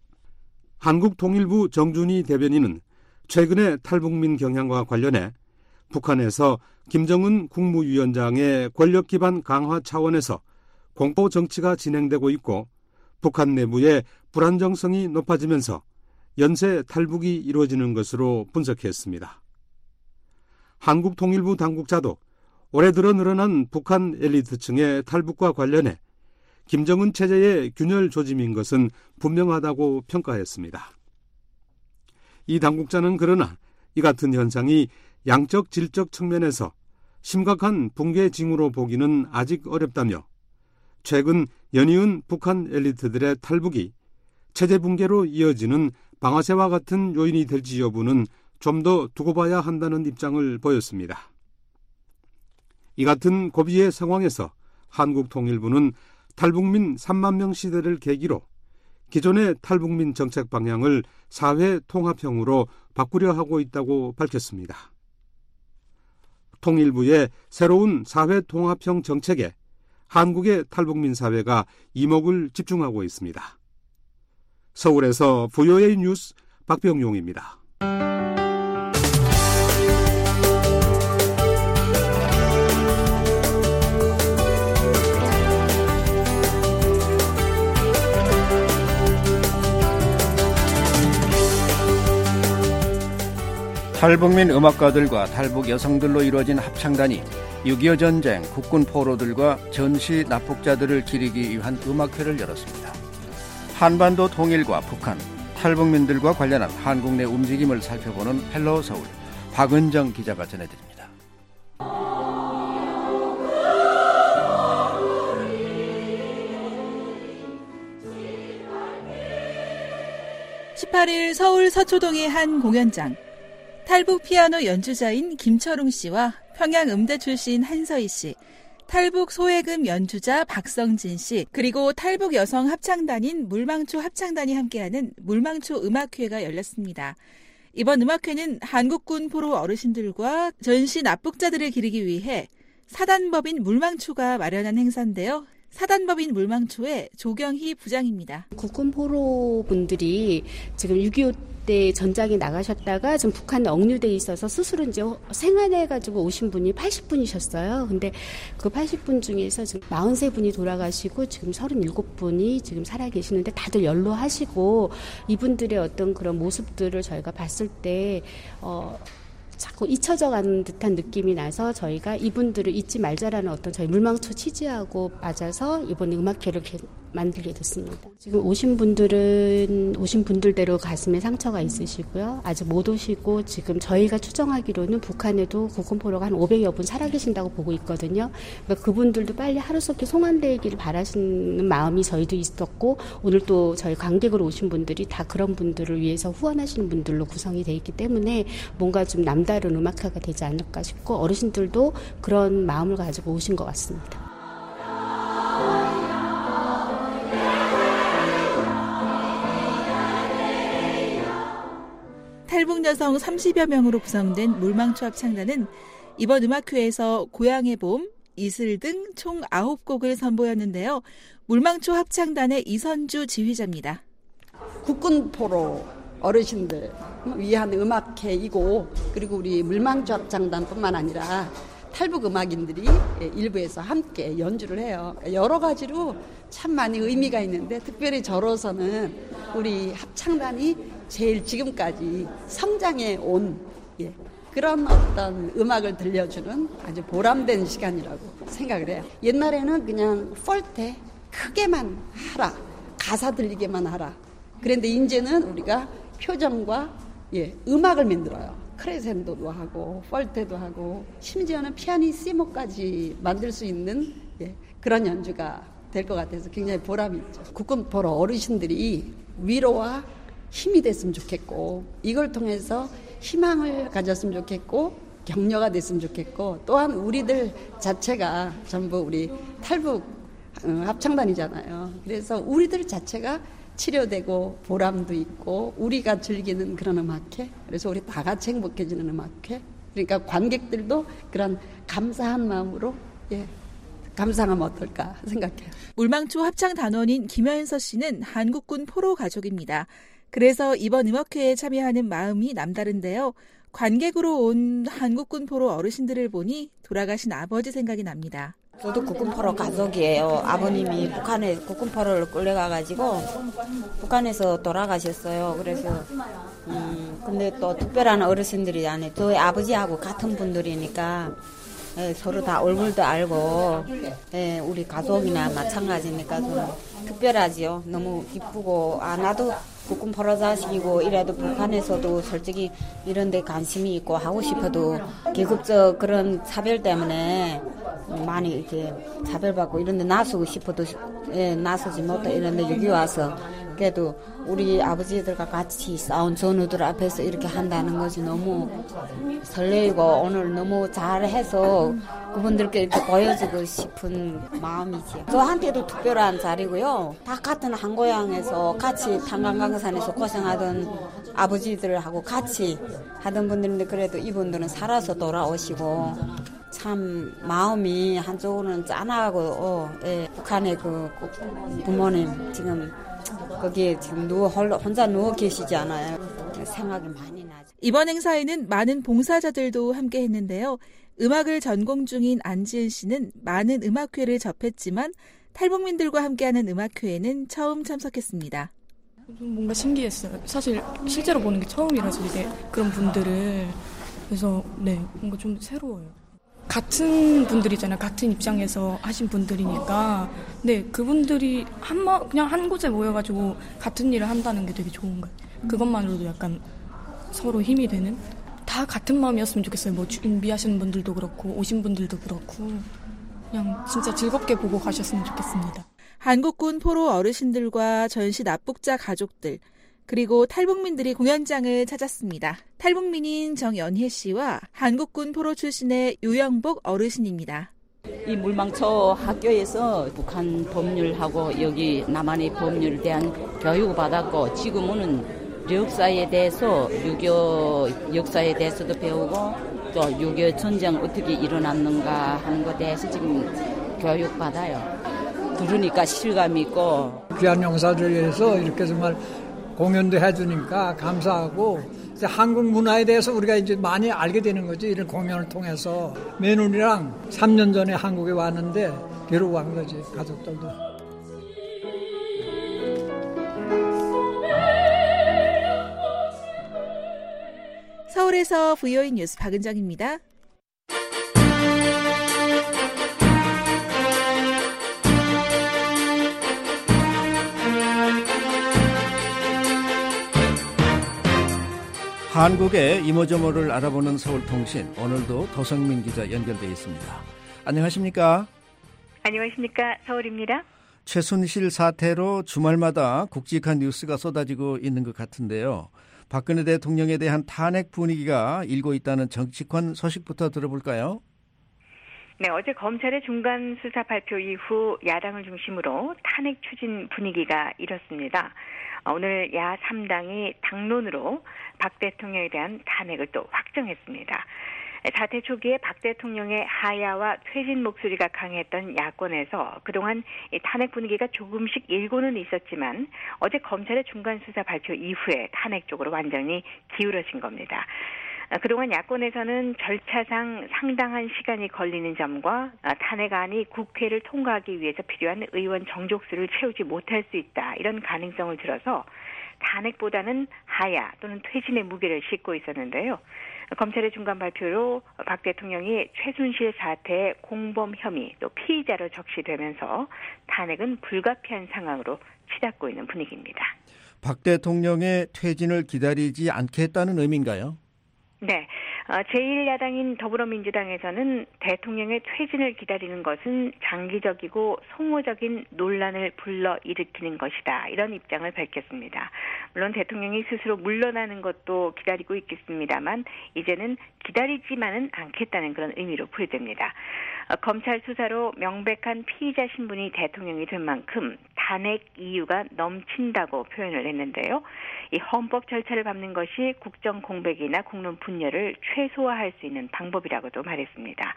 한국통일부 정준희 대변인은 최근에 탈북민 경향과 관련해 북한에서 김정은 국무위원장의 권력 기반 강화 차원에서 공포 정치가 진행되고 있고 북한 내부의 불안정성이 높아지면서 연쇄 탈북이 이루어지는 것으로 분석했습니다. 한국통일부 당국자도 올해 들어 늘어난 북한 엘리트층의 탈북과 관련해 김정은 체제의 균열 조짐인 것은 분명하다고 평가했습니다. 이 당국자는 그러나 이 같은 현상이 양적 질적 측면에서 심각한 붕괴 징후로 보기는 아직 어렵다며 최근 연이은 북한 엘리트들의 탈북이 체제 붕괴로 이어지는 방아쇠와 같은 요인이 될지 여부는 좀 더 두고 봐야 한다는 입장을 보였습니다. 이 같은 고비의 상황에서 한국통일부는 탈북민 삼만 명 시대를 계기로 기존의 탈북민 정책 방향을 사회 통합형으로 바꾸려 하고 있다고 밝혔습니다. 통일부의 새로운 사회 통합형 정책에 한국의 탈북민 사회가 이목을 집중하고 있습니다. 서울에서 브이오에이 뉴스 박병용입니다. 탈북민 음악가들과 탈북 여성들로 이루어진 합창단이 육이오 전쟁 국군 포로들과 전시 납북자들을 기리기 위한 음악회를 열었습니다. 한반도 통일과 북한, 탈북민들과 관련한 한국 내 움직임을 살펴보는 헬로 서울, 박은정 기자가 전해드립니다. 십팔 일 서울 서초동의 한 공연장. 탈북 피아노 연주자인 김철웅 씨와 평양 음대 출신 한서희 씨, 탈북 소외금 연주자 박성진 씨, 그리고 탈북 여성 합창단인 물망초 합창단이 함께하는 물망초 음악회가 열렸습니다. 이번 음악회는 한국군 포로 어르신들과 전시 납북자들을 기리기 위해 사단법인 물망초가 마련한 행사인데요. 사단법인 물망초의 조경희 부장입니다. 국군 포로분들이 지금 육이오 때 전장에 나가셨다가 지금 북한에 억류돼 있어서 스스로 이제 생활해가지고 오신 분이 팔십 분이셨어요. 근데 그 팔십 분 중에서 지금 사십삼 분이 돌아가시고 지금 삼십칠 분이 지금 살아계시는데 다들 연로하시고 이분들의 어떤 그런 모습들을 저희가 봤을 때 어, 자꾸 잊혀져 가는 듯한 느낌이 나서 저희가 이분들을 잊지 말자라는 어떤 저희 물망초 취지하고 맞아서 이번에 음악회를 만들게 됐습니다. 지금 오신 분들은 오신 분들대로 가슴에 상처가 있으시고요. 아직 못 오시고 지금 저희가 추정하기로는 북한에도 국군포로가 한 오백여 분 살아계신다고 보고 있거든요. 그러니까 그분들도 빨리 하루속히 송환되기를 바라시는 마음이 저희도 있었고 오늘 또 저희 관객으로 오신 분들이 다 그런 분들을 위해서 후원하시는 분들로 구성이 돼 있기 때문에 뭔가 좀 남다른 음악회가 되지 않을까 싶고 어르신들도 그런 마음을 가지고 오신 것 같습니다. 탈북 여성 삼십여 명으로 구성된 물망초 합창단은 이번 음악회에서 고향의 봄, 이슬 등 총 아홉 곡을 선보였는데요. 물망초 합창단의 이선주 지휘자입니다. 국군 포로 어르신들 위한 음악회이고 그리고 우리 물망초 합창단뿐만 아니라 탈북 음악인들이 일부에서 함께 연주를 해요. 여러 가지로 참 많이 의미가 있는데 특별히 저로서는 우리 합창단이 제일 지금까지 성장해 온 예, 그런 어떤 음악을 들려주는 아주 보람된 시간이라고 생각을 해요. 옛날에는 그냥 폴테 크게만 하라, 가사 들리게만 하라. 그런데 이제는 우리가 표정과 예, 음악을 만들어요. 크레센도도 하고 폴테도 하고 심지어는 피아니시모까지 만들 수 있는 예, 그런 연주가 될 것 같아서 굉장히 보람이 있죠. 국군 포로 어르신들이 위로와 힘이 됐으면 좋겠고 이걸 통해서 희망을 가졌으면 좋겠고 격려가 됐으면 좋겠고 또한 우리들 자체가 전부 우리 탈북 합창단이잖아요. 그래서 우리들 자체가 치료되고 보람도 있고 우리가 즐기는 그런 음악회, 그래서 우리 다 같이 행복해지는 음악회, 그러니까 관객들도 그런 감사한 마음으로 예, 감상하면 어떨까 생각해요. 물망초 합창단원인 김현서 씨는 한국군 포로 가족입니다. 그래서 이번 음악회에 참여하는 마음이 남다른데요. 관객으로 온 한국군 포로 어르신들을 보니 돌아가신 아버지 생각이 납니다. 저도 국군포로 가족이에요. 아버님이 북한에 국군포로를 끌려가가지고 북한에서 돌아가셨어요. 그래서 음 근데 또 특별한 어르신들이 아니 저희 아버지하고 같은 분들이니까 예, 서로 다 얼굴도 알고 예, 우리 가족이나 마찬가지니까 좀 특별하지요. 너무 기쁘고 아 나도 국군포로 자식이고 이래도 북한에서도 솔직히 이런 데 관심이 있고 하고 싶어도 계급적 그런 차별 때문에 많이 이렇게 차별받고 이런 데 나서고 싶어도 예, 나서지 못해 이런 데 여기 와서 그래도 우리 아버지들과 같이 싸운 전우들 앞에서 이렇게 한다는 것이 너무 설레이고 오늘 너무 잘해서 그분들께 이렇게 보여주고 싶은 마음이지요. 저한테도 특별한 자리고요. 다 같은 한 고향에서 같이 탄광강산에서 고생하던 아버지들하고 같이 하던 분들인데 그래도 이분들은 살아서 돌아오시고 참 마음이 한쪽으로는 짠하고 어, 예, 북한의 그 부모님 지금 거기에 지금 누워 혼자 누워 계시지 않아요. 생각이 많이 나죠. 이번 행사에는 많은 봉사자들도 함께 했는데요. 음악을 전공 중인 안지은 씨는 많은 음악회를 접했지만 탈북민들과 함께하는 음악회에는 처음 참석했습니다. 뭔가 신기했어요. 사실 실제로 보는 게 처음이라서 이제 그런 분들을 그래서 네 뭔가 좀 새로워요. 같은 분들이잖아요. 같은 입장에서 하신 분들이니까 네 그분들이 한 그냥 한 곳에 모여가지고 같은 일을 한다는 게 되게 좋은 거예요. 그것만으로도 약간 서로 힘이 되는 다 같은 마음이었으면 좋겠어요. 뭐 준비하시는 분들도 그렇고 오신 분들도 그렇고 그냥 진짜 즐겁게 보고 가셨으면 좋겠습니다. 한국군 포로 어르신들과 전시 납북자 가족들 그리고 탈북민들이 공연장을 찾았습니다. 탈북민인 정연혜 씨와 한국군 포로 출신의 유영복 어르신입니다. 이 물망초 학교에서 북한 법률하고 여기 남한의 법률에 대한 교육을 받았고 지금은 역사에 대해서 유교 역사에 대해서도 배우고 또 유교 전쟁 어떻게 일어났는가 하는 것에 대해서 지금 교육받아요. 들으니까 실감이 있고 귀한 영사를 위해서 이렇게 정말 공연도 해주니까 감사하고 이제 한국 문화에 대해서 우리가 이제 많이 알게 되는 거지. 이런 공연을 통해서 매눈이랑 삼 년 전에 한국에 왔는데 데리고 간 거지 가족들도. 서울에서 브이오이 뉴스 박은정입니다. 한국의 이모저모를 알아보는 서울통신, 오늘도 도성민 기자 연결되어 있습니다. 안녕하십니까? 안녕하십니까? 서울입니다. 최순실 사태로 주말마다 굵직한 뉴스가 쏟아지고 있는 것 같은데요. 박근혜 대통령에 대한 탄핵 분위기가 일고 있다는 정치권 소식부터 들어볼까요? 네, 어제 검찰의 중간 수사 발표 이후 야당을 중심으로 탄핵 추진 분위기가 일었습니다. 오늘 야 삼 당이 당론으로 박 대통령에 대한 탄핵을 또 확정했습니다. 사태 초기에 박 대통령의 하야와 퇴진 목소리가 강했던 야권에서 그동안 탄핵 분위기가 조금씩 일고는 있었지만 어제 검찰의 중간 수사 발표 이후에 탄핵 쪽으로 완전히 기울어진 겁니다. 그동안 야권에서는 절차상 상당한 시간이 걸리는 점과 탄핵안이 국회를 통과하기 위해서 필요한 의원 정족수를 채우지 못할 수 있다, 이런 가능성을 들어서 탄핵보다는 하야 또는 퇴진의 무게를 싣고 있었는데요. 검찰의 중간 발표로 박 대통령이 최순실 사태의 공범 혐의 또 피의자로 적시되면서 탄핵은 불가피한 상황으로 치닫고 있는 분위기입니다. 박 대통령의 퇴진을 기다리지 않겠다는 의미인가요? 네. 제일 야당인 더불어민주당에서는 대통령의 퇴진을 기다리는 것은 장기적이고 소모적인 논란을 불러일으키는 것이다. 이런 입장을 밝혔습니다. 물론 대통령이 스스로 물러나는 것도 기다리고 있겠습니다만 이제는 기다리지만은 않겠다는 그런 의미로 풀이됩니다. 검찰 수사로 명백한 피의자 신분이 대통령이 된 만큼 탄핵 이유가 넘친다고 표현을 했는데요. 이 헌법 절차를 밟는 것이 국정 공백이나 국론 분열을 최소화할 수 있는 방법이라고도 말했습니다.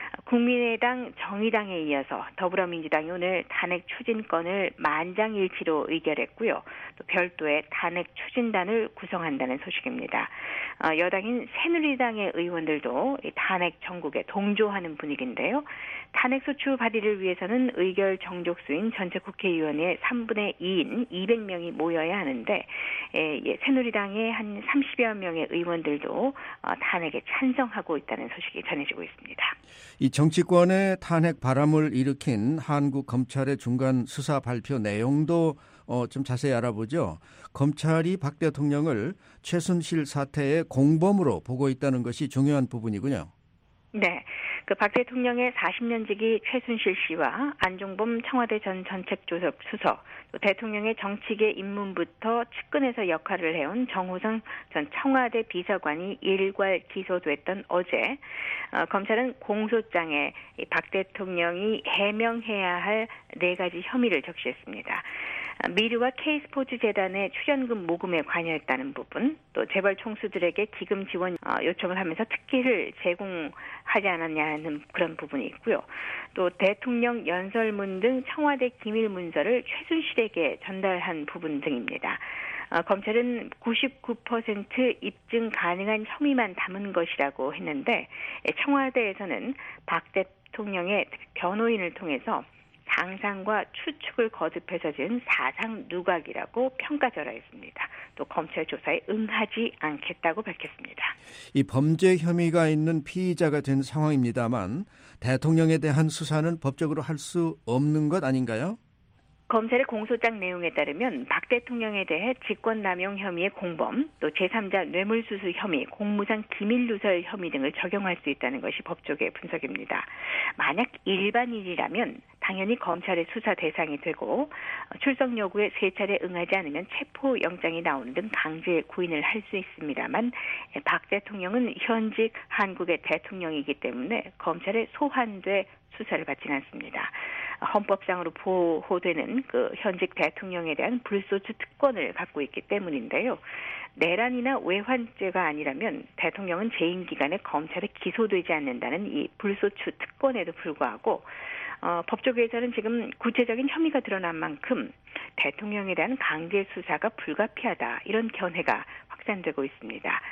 국민의당, 정의당에 이어서 더불어민주당이 오늘 탄핵 추진건을 만장일치로 의결했고요. 또 별도의 탄핵 추진단을 구성한다는 소식입니다. 여당인 새누리당의 의원들도 탄핵 정국에 동조하는 분위기인데요. 탄핵소추 발의를 위해서는 의결 정족수인 전체 국회의원의 삼분의 이인 이백 명이 모여야 하는데 예, 새누리당의 한 삼십여 명의 의원들도 탄핵에 찬성하고 있다는 소식이 전해지고 있습니다. 이 정치권의 탄핵 바람을 일으킨 한국 검찰의 중간 수사 발표 내용도 어, 좀 자세히 알아보죠. 검찰이 박 대통령을 최순실 사태의 공범으로 보고 있다는 것이 중요한 부분이군요. 네. 그 박 대통령의 사십 년지기 최순실 씨와 안종범 청와대 전 전책조석 수석, 또 대통령의 정치계 입문부터 측근에서 역할을 해온 정호성 전 청와대 비서관이 일괄 기소됐던 어제 어, 검찰은 공소장에 박 대통령이 해명해야 할 네 가지 혐의를 적시했습니다. 미르와 K스포츠재단의 출연금 모금에 관여했다는 부분, 또 재벌 총수들에게 기금 지원 요청을 하면서 특기를 제공하지 않았냐는 그런 부분이 있고요. 또 대통령 연설문 등 청와대 기밀 문서를 최순실에게 전달한 부분 등입니다. 어, 검찰은 구십구 퍼센트 입증 가능한 혐의만 담은 것이라고 했는데 청와대에서는 박 대통령의 변호인을 통해서 상상과 추측을 거듭해서 지은 사상 누각이라고 평가절하했습니다. 또 검찰 조사에 응하지 않겠다고 밝혔습니다. 이 범죄 혐의가 있는 피의자가 된 상황입니다만 대통령에 대한 수사는 법적으로 할 수 없는 것 아닌가요? 검찰의 공소장 내용에 따르면 박 대통령에 대해 직권남용 혐의의 공범, 또 제삼자 뇌물수수 혐의, 공무상 기밀누설 혐의 등을 적용할 수 있다는 것이 법조계 분석입니다. 만약 일반인이라면 당연히 검찰의 수사 대상이 되고 출석 요구에 세 차례 응하지 않으면 체포영장이 나오는 등 강제 구인을 할 수 있습니다만 박 대통령은 현직 한국의 대통령이기 때문에 검찰에 소환돼 수사를 받지는 않습니다. 헌법상으로 보호되는 그 현직 대통령에 대한 불소추 특권을 갖고 있기 때문인데요. 내란이나 외환죄가 아니라면 대통령은 재임 기간에 검찰에 기소되지 않는다는 이 불소추 특권에도 불구하고 어, 법조계에서는 지금 구체적인 혐의가 드러난 만큼 대통령에 대한 강제 수사가 불가피하다 이런 견해가 확산되고 있습니다.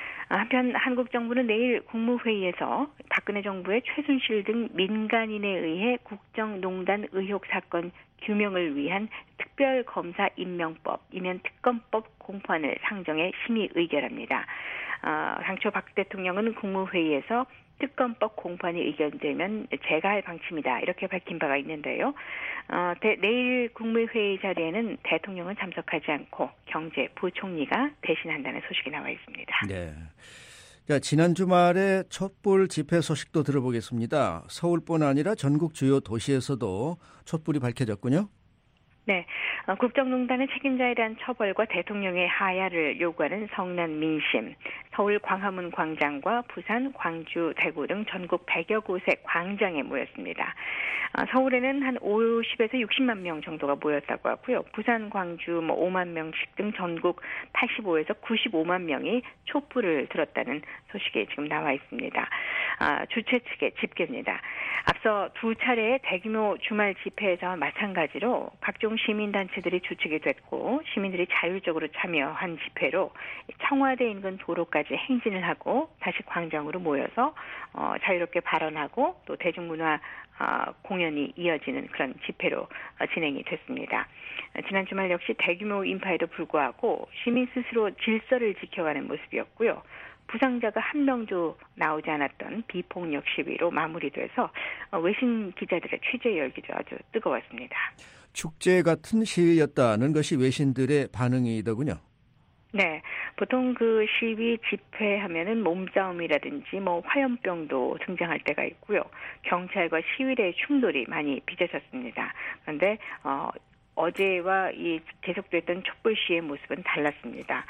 한편 한국 정부는 내일 국무회의에서 박근혜 정부의 최순실 등 민간인에 의해 국정농단 의혹 사건 규명을 위한 특별검사 임명법, 이면 특검법 공포안을 상정해 심의 의결합니다. 어, 당초 박 대통령은 국무회의에서 특검법 공포안이 의견되면 제가 할 방침이다 이렇게 밝힌 바가 있는데요. 어, 대, 내일 국무회의 자리에는 대통령은 참석하지 않고 경제부총리가 대신한다는 소식이 나와 있습니다. 네. 자, 지난 주말에 촛불 집회 소식도 들어보겠습니다. 서울뿐 아니라 전국 주요 도시에서도 촛불이 밝혀졌군요. 네, 어, 국정농단의 책임자에 대한 처벌과 대통령의 하야를 요구하는 성난 민심, 서울 광화문 광장과 부산, 광주, 대구 등 전국 백여 곳의 광장에 모였습니다. 어, 서울에는 한 오십에서 육십만 명 정도가 모였다고 하고요. 부산, 광주 뭐 오만 명씩 등 전국 팔십오에서 구십오만 명이 촛불을 들었다는 소식이 지금 나와 있습니다. 아, 주최 측의 집계입니다. 앞서 두 차례의 대규모 주말 집회에서 마찬가지로 각종 시민단체들이 주축이 됐고 시민들이 자율적으로 참여한 집회로 청와대 인근 도로까지 행진을 하고 다시 광장으로 모여서 어, 자유롭게 발언하고 또 대중문화 어, 공연이 이어지는 그런 집회로 어, 진행이 됐습니다. 지난 주말 역시 대규모 인파에도 불구하고 시민 스스로 질서를 지켜가는 모습이었고요. 부상자가 한 명도 나오지 않았던 비폭력 시위로 마무리돼서 외신 기자들의 취재 열기도 아주 뜨거웠습니다. 축제 같은 시위였다는 것이 외신들의 반응이더군요. 네, 보통 그 시위 집회하면은 몸싸움이라든지 뭐 화염병도 등장할 때가 있고요. 경찰과 시위대의 충돌이 많이 빚어졌습니다. 그런데 어, 어제와 이 계속됐던 촛불 시위의 모습은 달랐습니다.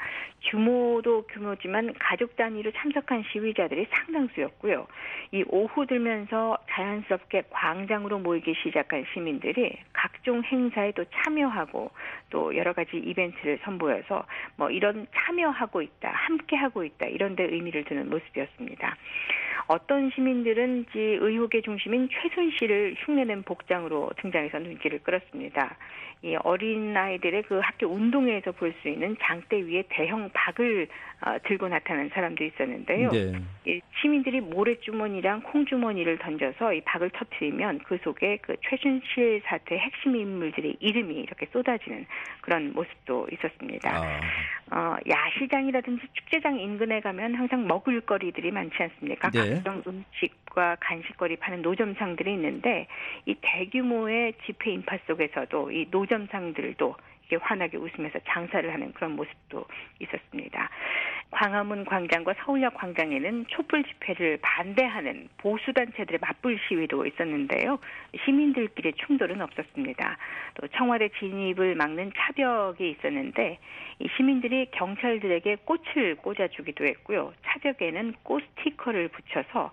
규모도 규모지만 가족 단위로 참석한 시위자들이 상당수였고요. 이 오후 들면서 자연스럽게 광장으로 모이기 시작한 시민들이 각종 행사에 또 참여하고 또 여러 가지 이벤트를 선보여서 뭐 이런 참여하고 있다, 함께하고 있다 이런 데 의미를 두는 모습이었습니다. 어떤 시민들은 의혹의 중심인 최순실을 흉내낸 복장으로 등장해서 눈길을 끌었습니다. 이 어린 아이들의 그 학교 운동회에서 볼 수 있는 장대 위에 대형 박을 어, 들고 나타난 사람도 있었는데요. 네. 이 시민들이 모래주머니랑 콩주머니를 던져서 이 박을 터뜨리면 그 속에 그 최순실 사태의 핵심 인물들의 이름이 이렇게 쏟아지는 그런 모습도 있었습니다. 아. 어, 야시장이라든지 축제장 인근에 가면 항상 먹을거리들이 많지 않습니까? 네. 각종 음식과 간식거리 파는 노점상들이 있는데 이 대규모의 집회 인파 속에서도 이 노점상들도 이렇게 환하게 웃으면서 장사를 하는 그런 모습도 있었습니다. 광화문 광장과 서울역 광장에는 촛불 집회를 반대하는 보수단체들의 맞불 시위도 있었는데요. 시민들끼리 충돌은 없었습니다. 또 청와대 진입을 막는 차벽이 있었는데 이 시민들이 경찰들에게 꽃을 꽂아주기도 했고요. 차벽에는 꽃 스티커를 붙여서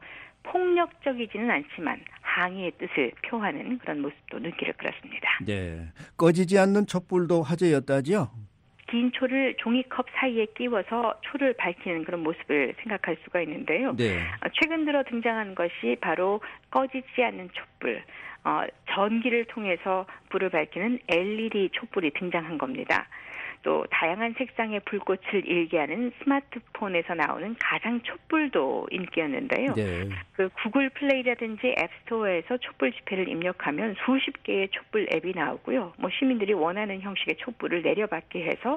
폭력적이지는 않지만 항의의 뜻을 표하는 그런 모습도 눈길을 끌었습니다. 네, 꺼지지 않는 촛불도 화제였다지요? 긴 초를 종이컵 사이에 끼워서 초를 밝히는 그런 모습을 생각할 수가 있는데요. 네. 최근 들어 등장한 것이 바로 꺼지지 않는 촛불, 어, 전기를 통해서 불을 밝히는 엘이디 촛불이 등장한 겁니다. 또 다양한 색상의 불꽃을 일게 하는 스마트폰에서 나오는 가상 촛불도 인기였는데요. 네. 그 구글 플레이라든지 앱스토어에서 촛불 집회를 입력하면 수십 개의 촛불 앱이 나오고요. 뭐 시민들이 원하는 형식의 촛불을 내려받게 해서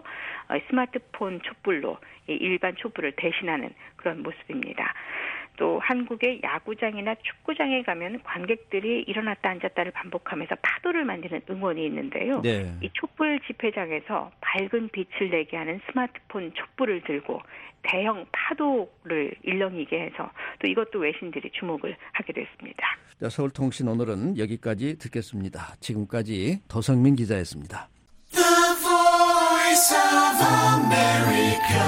스마트폰 촛불로 일반 촛불을 대신하는 그런 모습입니다. 또 한국의 야구장이나 축구장에 가면 관객들이 일어났다 앉았다를 반복하면서 파도를 만드는 응원이 있는데요. 네. 이 촛불 집회장에서 밝은 빛을 내게 하는 스마트폰 촛불을 들고 대형 파도를 일렁이게 해서 또 이것도 외신들이 주목을 하게 됐습니다. 자, 서울통신 오늘은 여기까지 듣겠습니다. 지금까지 도성민 기자였습니다. The Voice of America,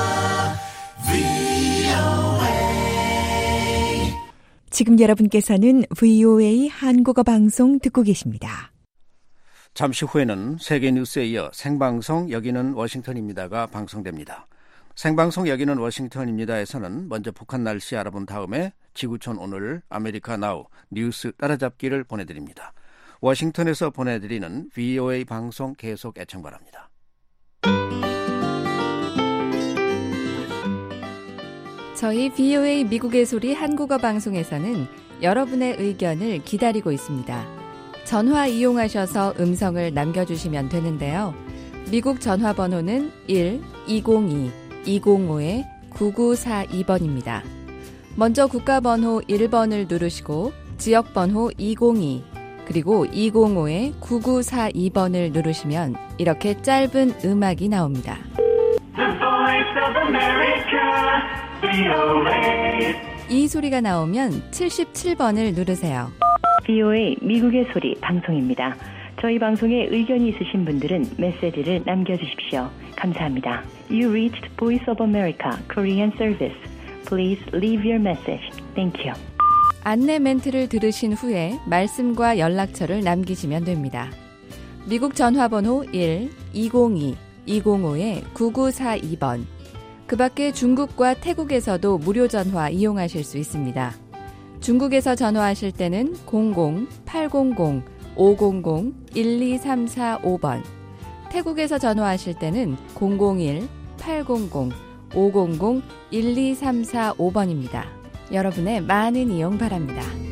브이오에이. 지금 여러분께서는 브이오에이 한국어 방송 듣고 계십니다. 잠시 후에는 세계 뉴스에 이어 생방송 여기는 워싱턴입니다가 방송됩니다. 생방송 여기는 워싱턴입니다에서는 먼저 북한 날씨 알아본 다음에 지구촌 오늘 아메리카 나우 뉴스 따라잡기를 보내드립니다. 워싱턴에서 보내드리는 브이오에이 방송 계속 애청 바랍니다. 저희 브이오에이 미국의 소리 한국어 방송에서는 여러분의 의견을 기다리고 있습니다. 전화 이용하셔서 음성을 남겨주시면 되는데요. 미국 전화번호는 일 이공이 이공오 구구사이 번입니다. 먼저 국가번호 일 번을 누르시고 지역번호 이공이 그리고 이공오 구구사이 번을 누르시면 이렇게 짧은 음악이 나옵니다. The Voice of America, 브이오에이. 이 소리가 나오면 칠십칠 번을 누르세요. 브이오에이 미국의 소리 방송입니다. 저희 방송에 의견이 있으신 분들은 메시지를 남겨주십시오. 감사합니다. You reached Voice of America Korean Service. Please leave your message. Thank you. 안내 멘트를 들으신 후에 말씀과 연락처를 남기시면 됩니다. 미국 전화번호 일 이공이 이공오 구구사이 번. 그 밖에 중국과 태국에서도 무료 전화 이용하실 수 있습니다. 중국에서 전화하실 때는 공공 팔공공 오공공 일이삼사오 번, 태국에서 전화하실 때는 공공일 팔공공 오공공 일이삼사오 번입니다. 여러분의 많은 이용 바랍니다.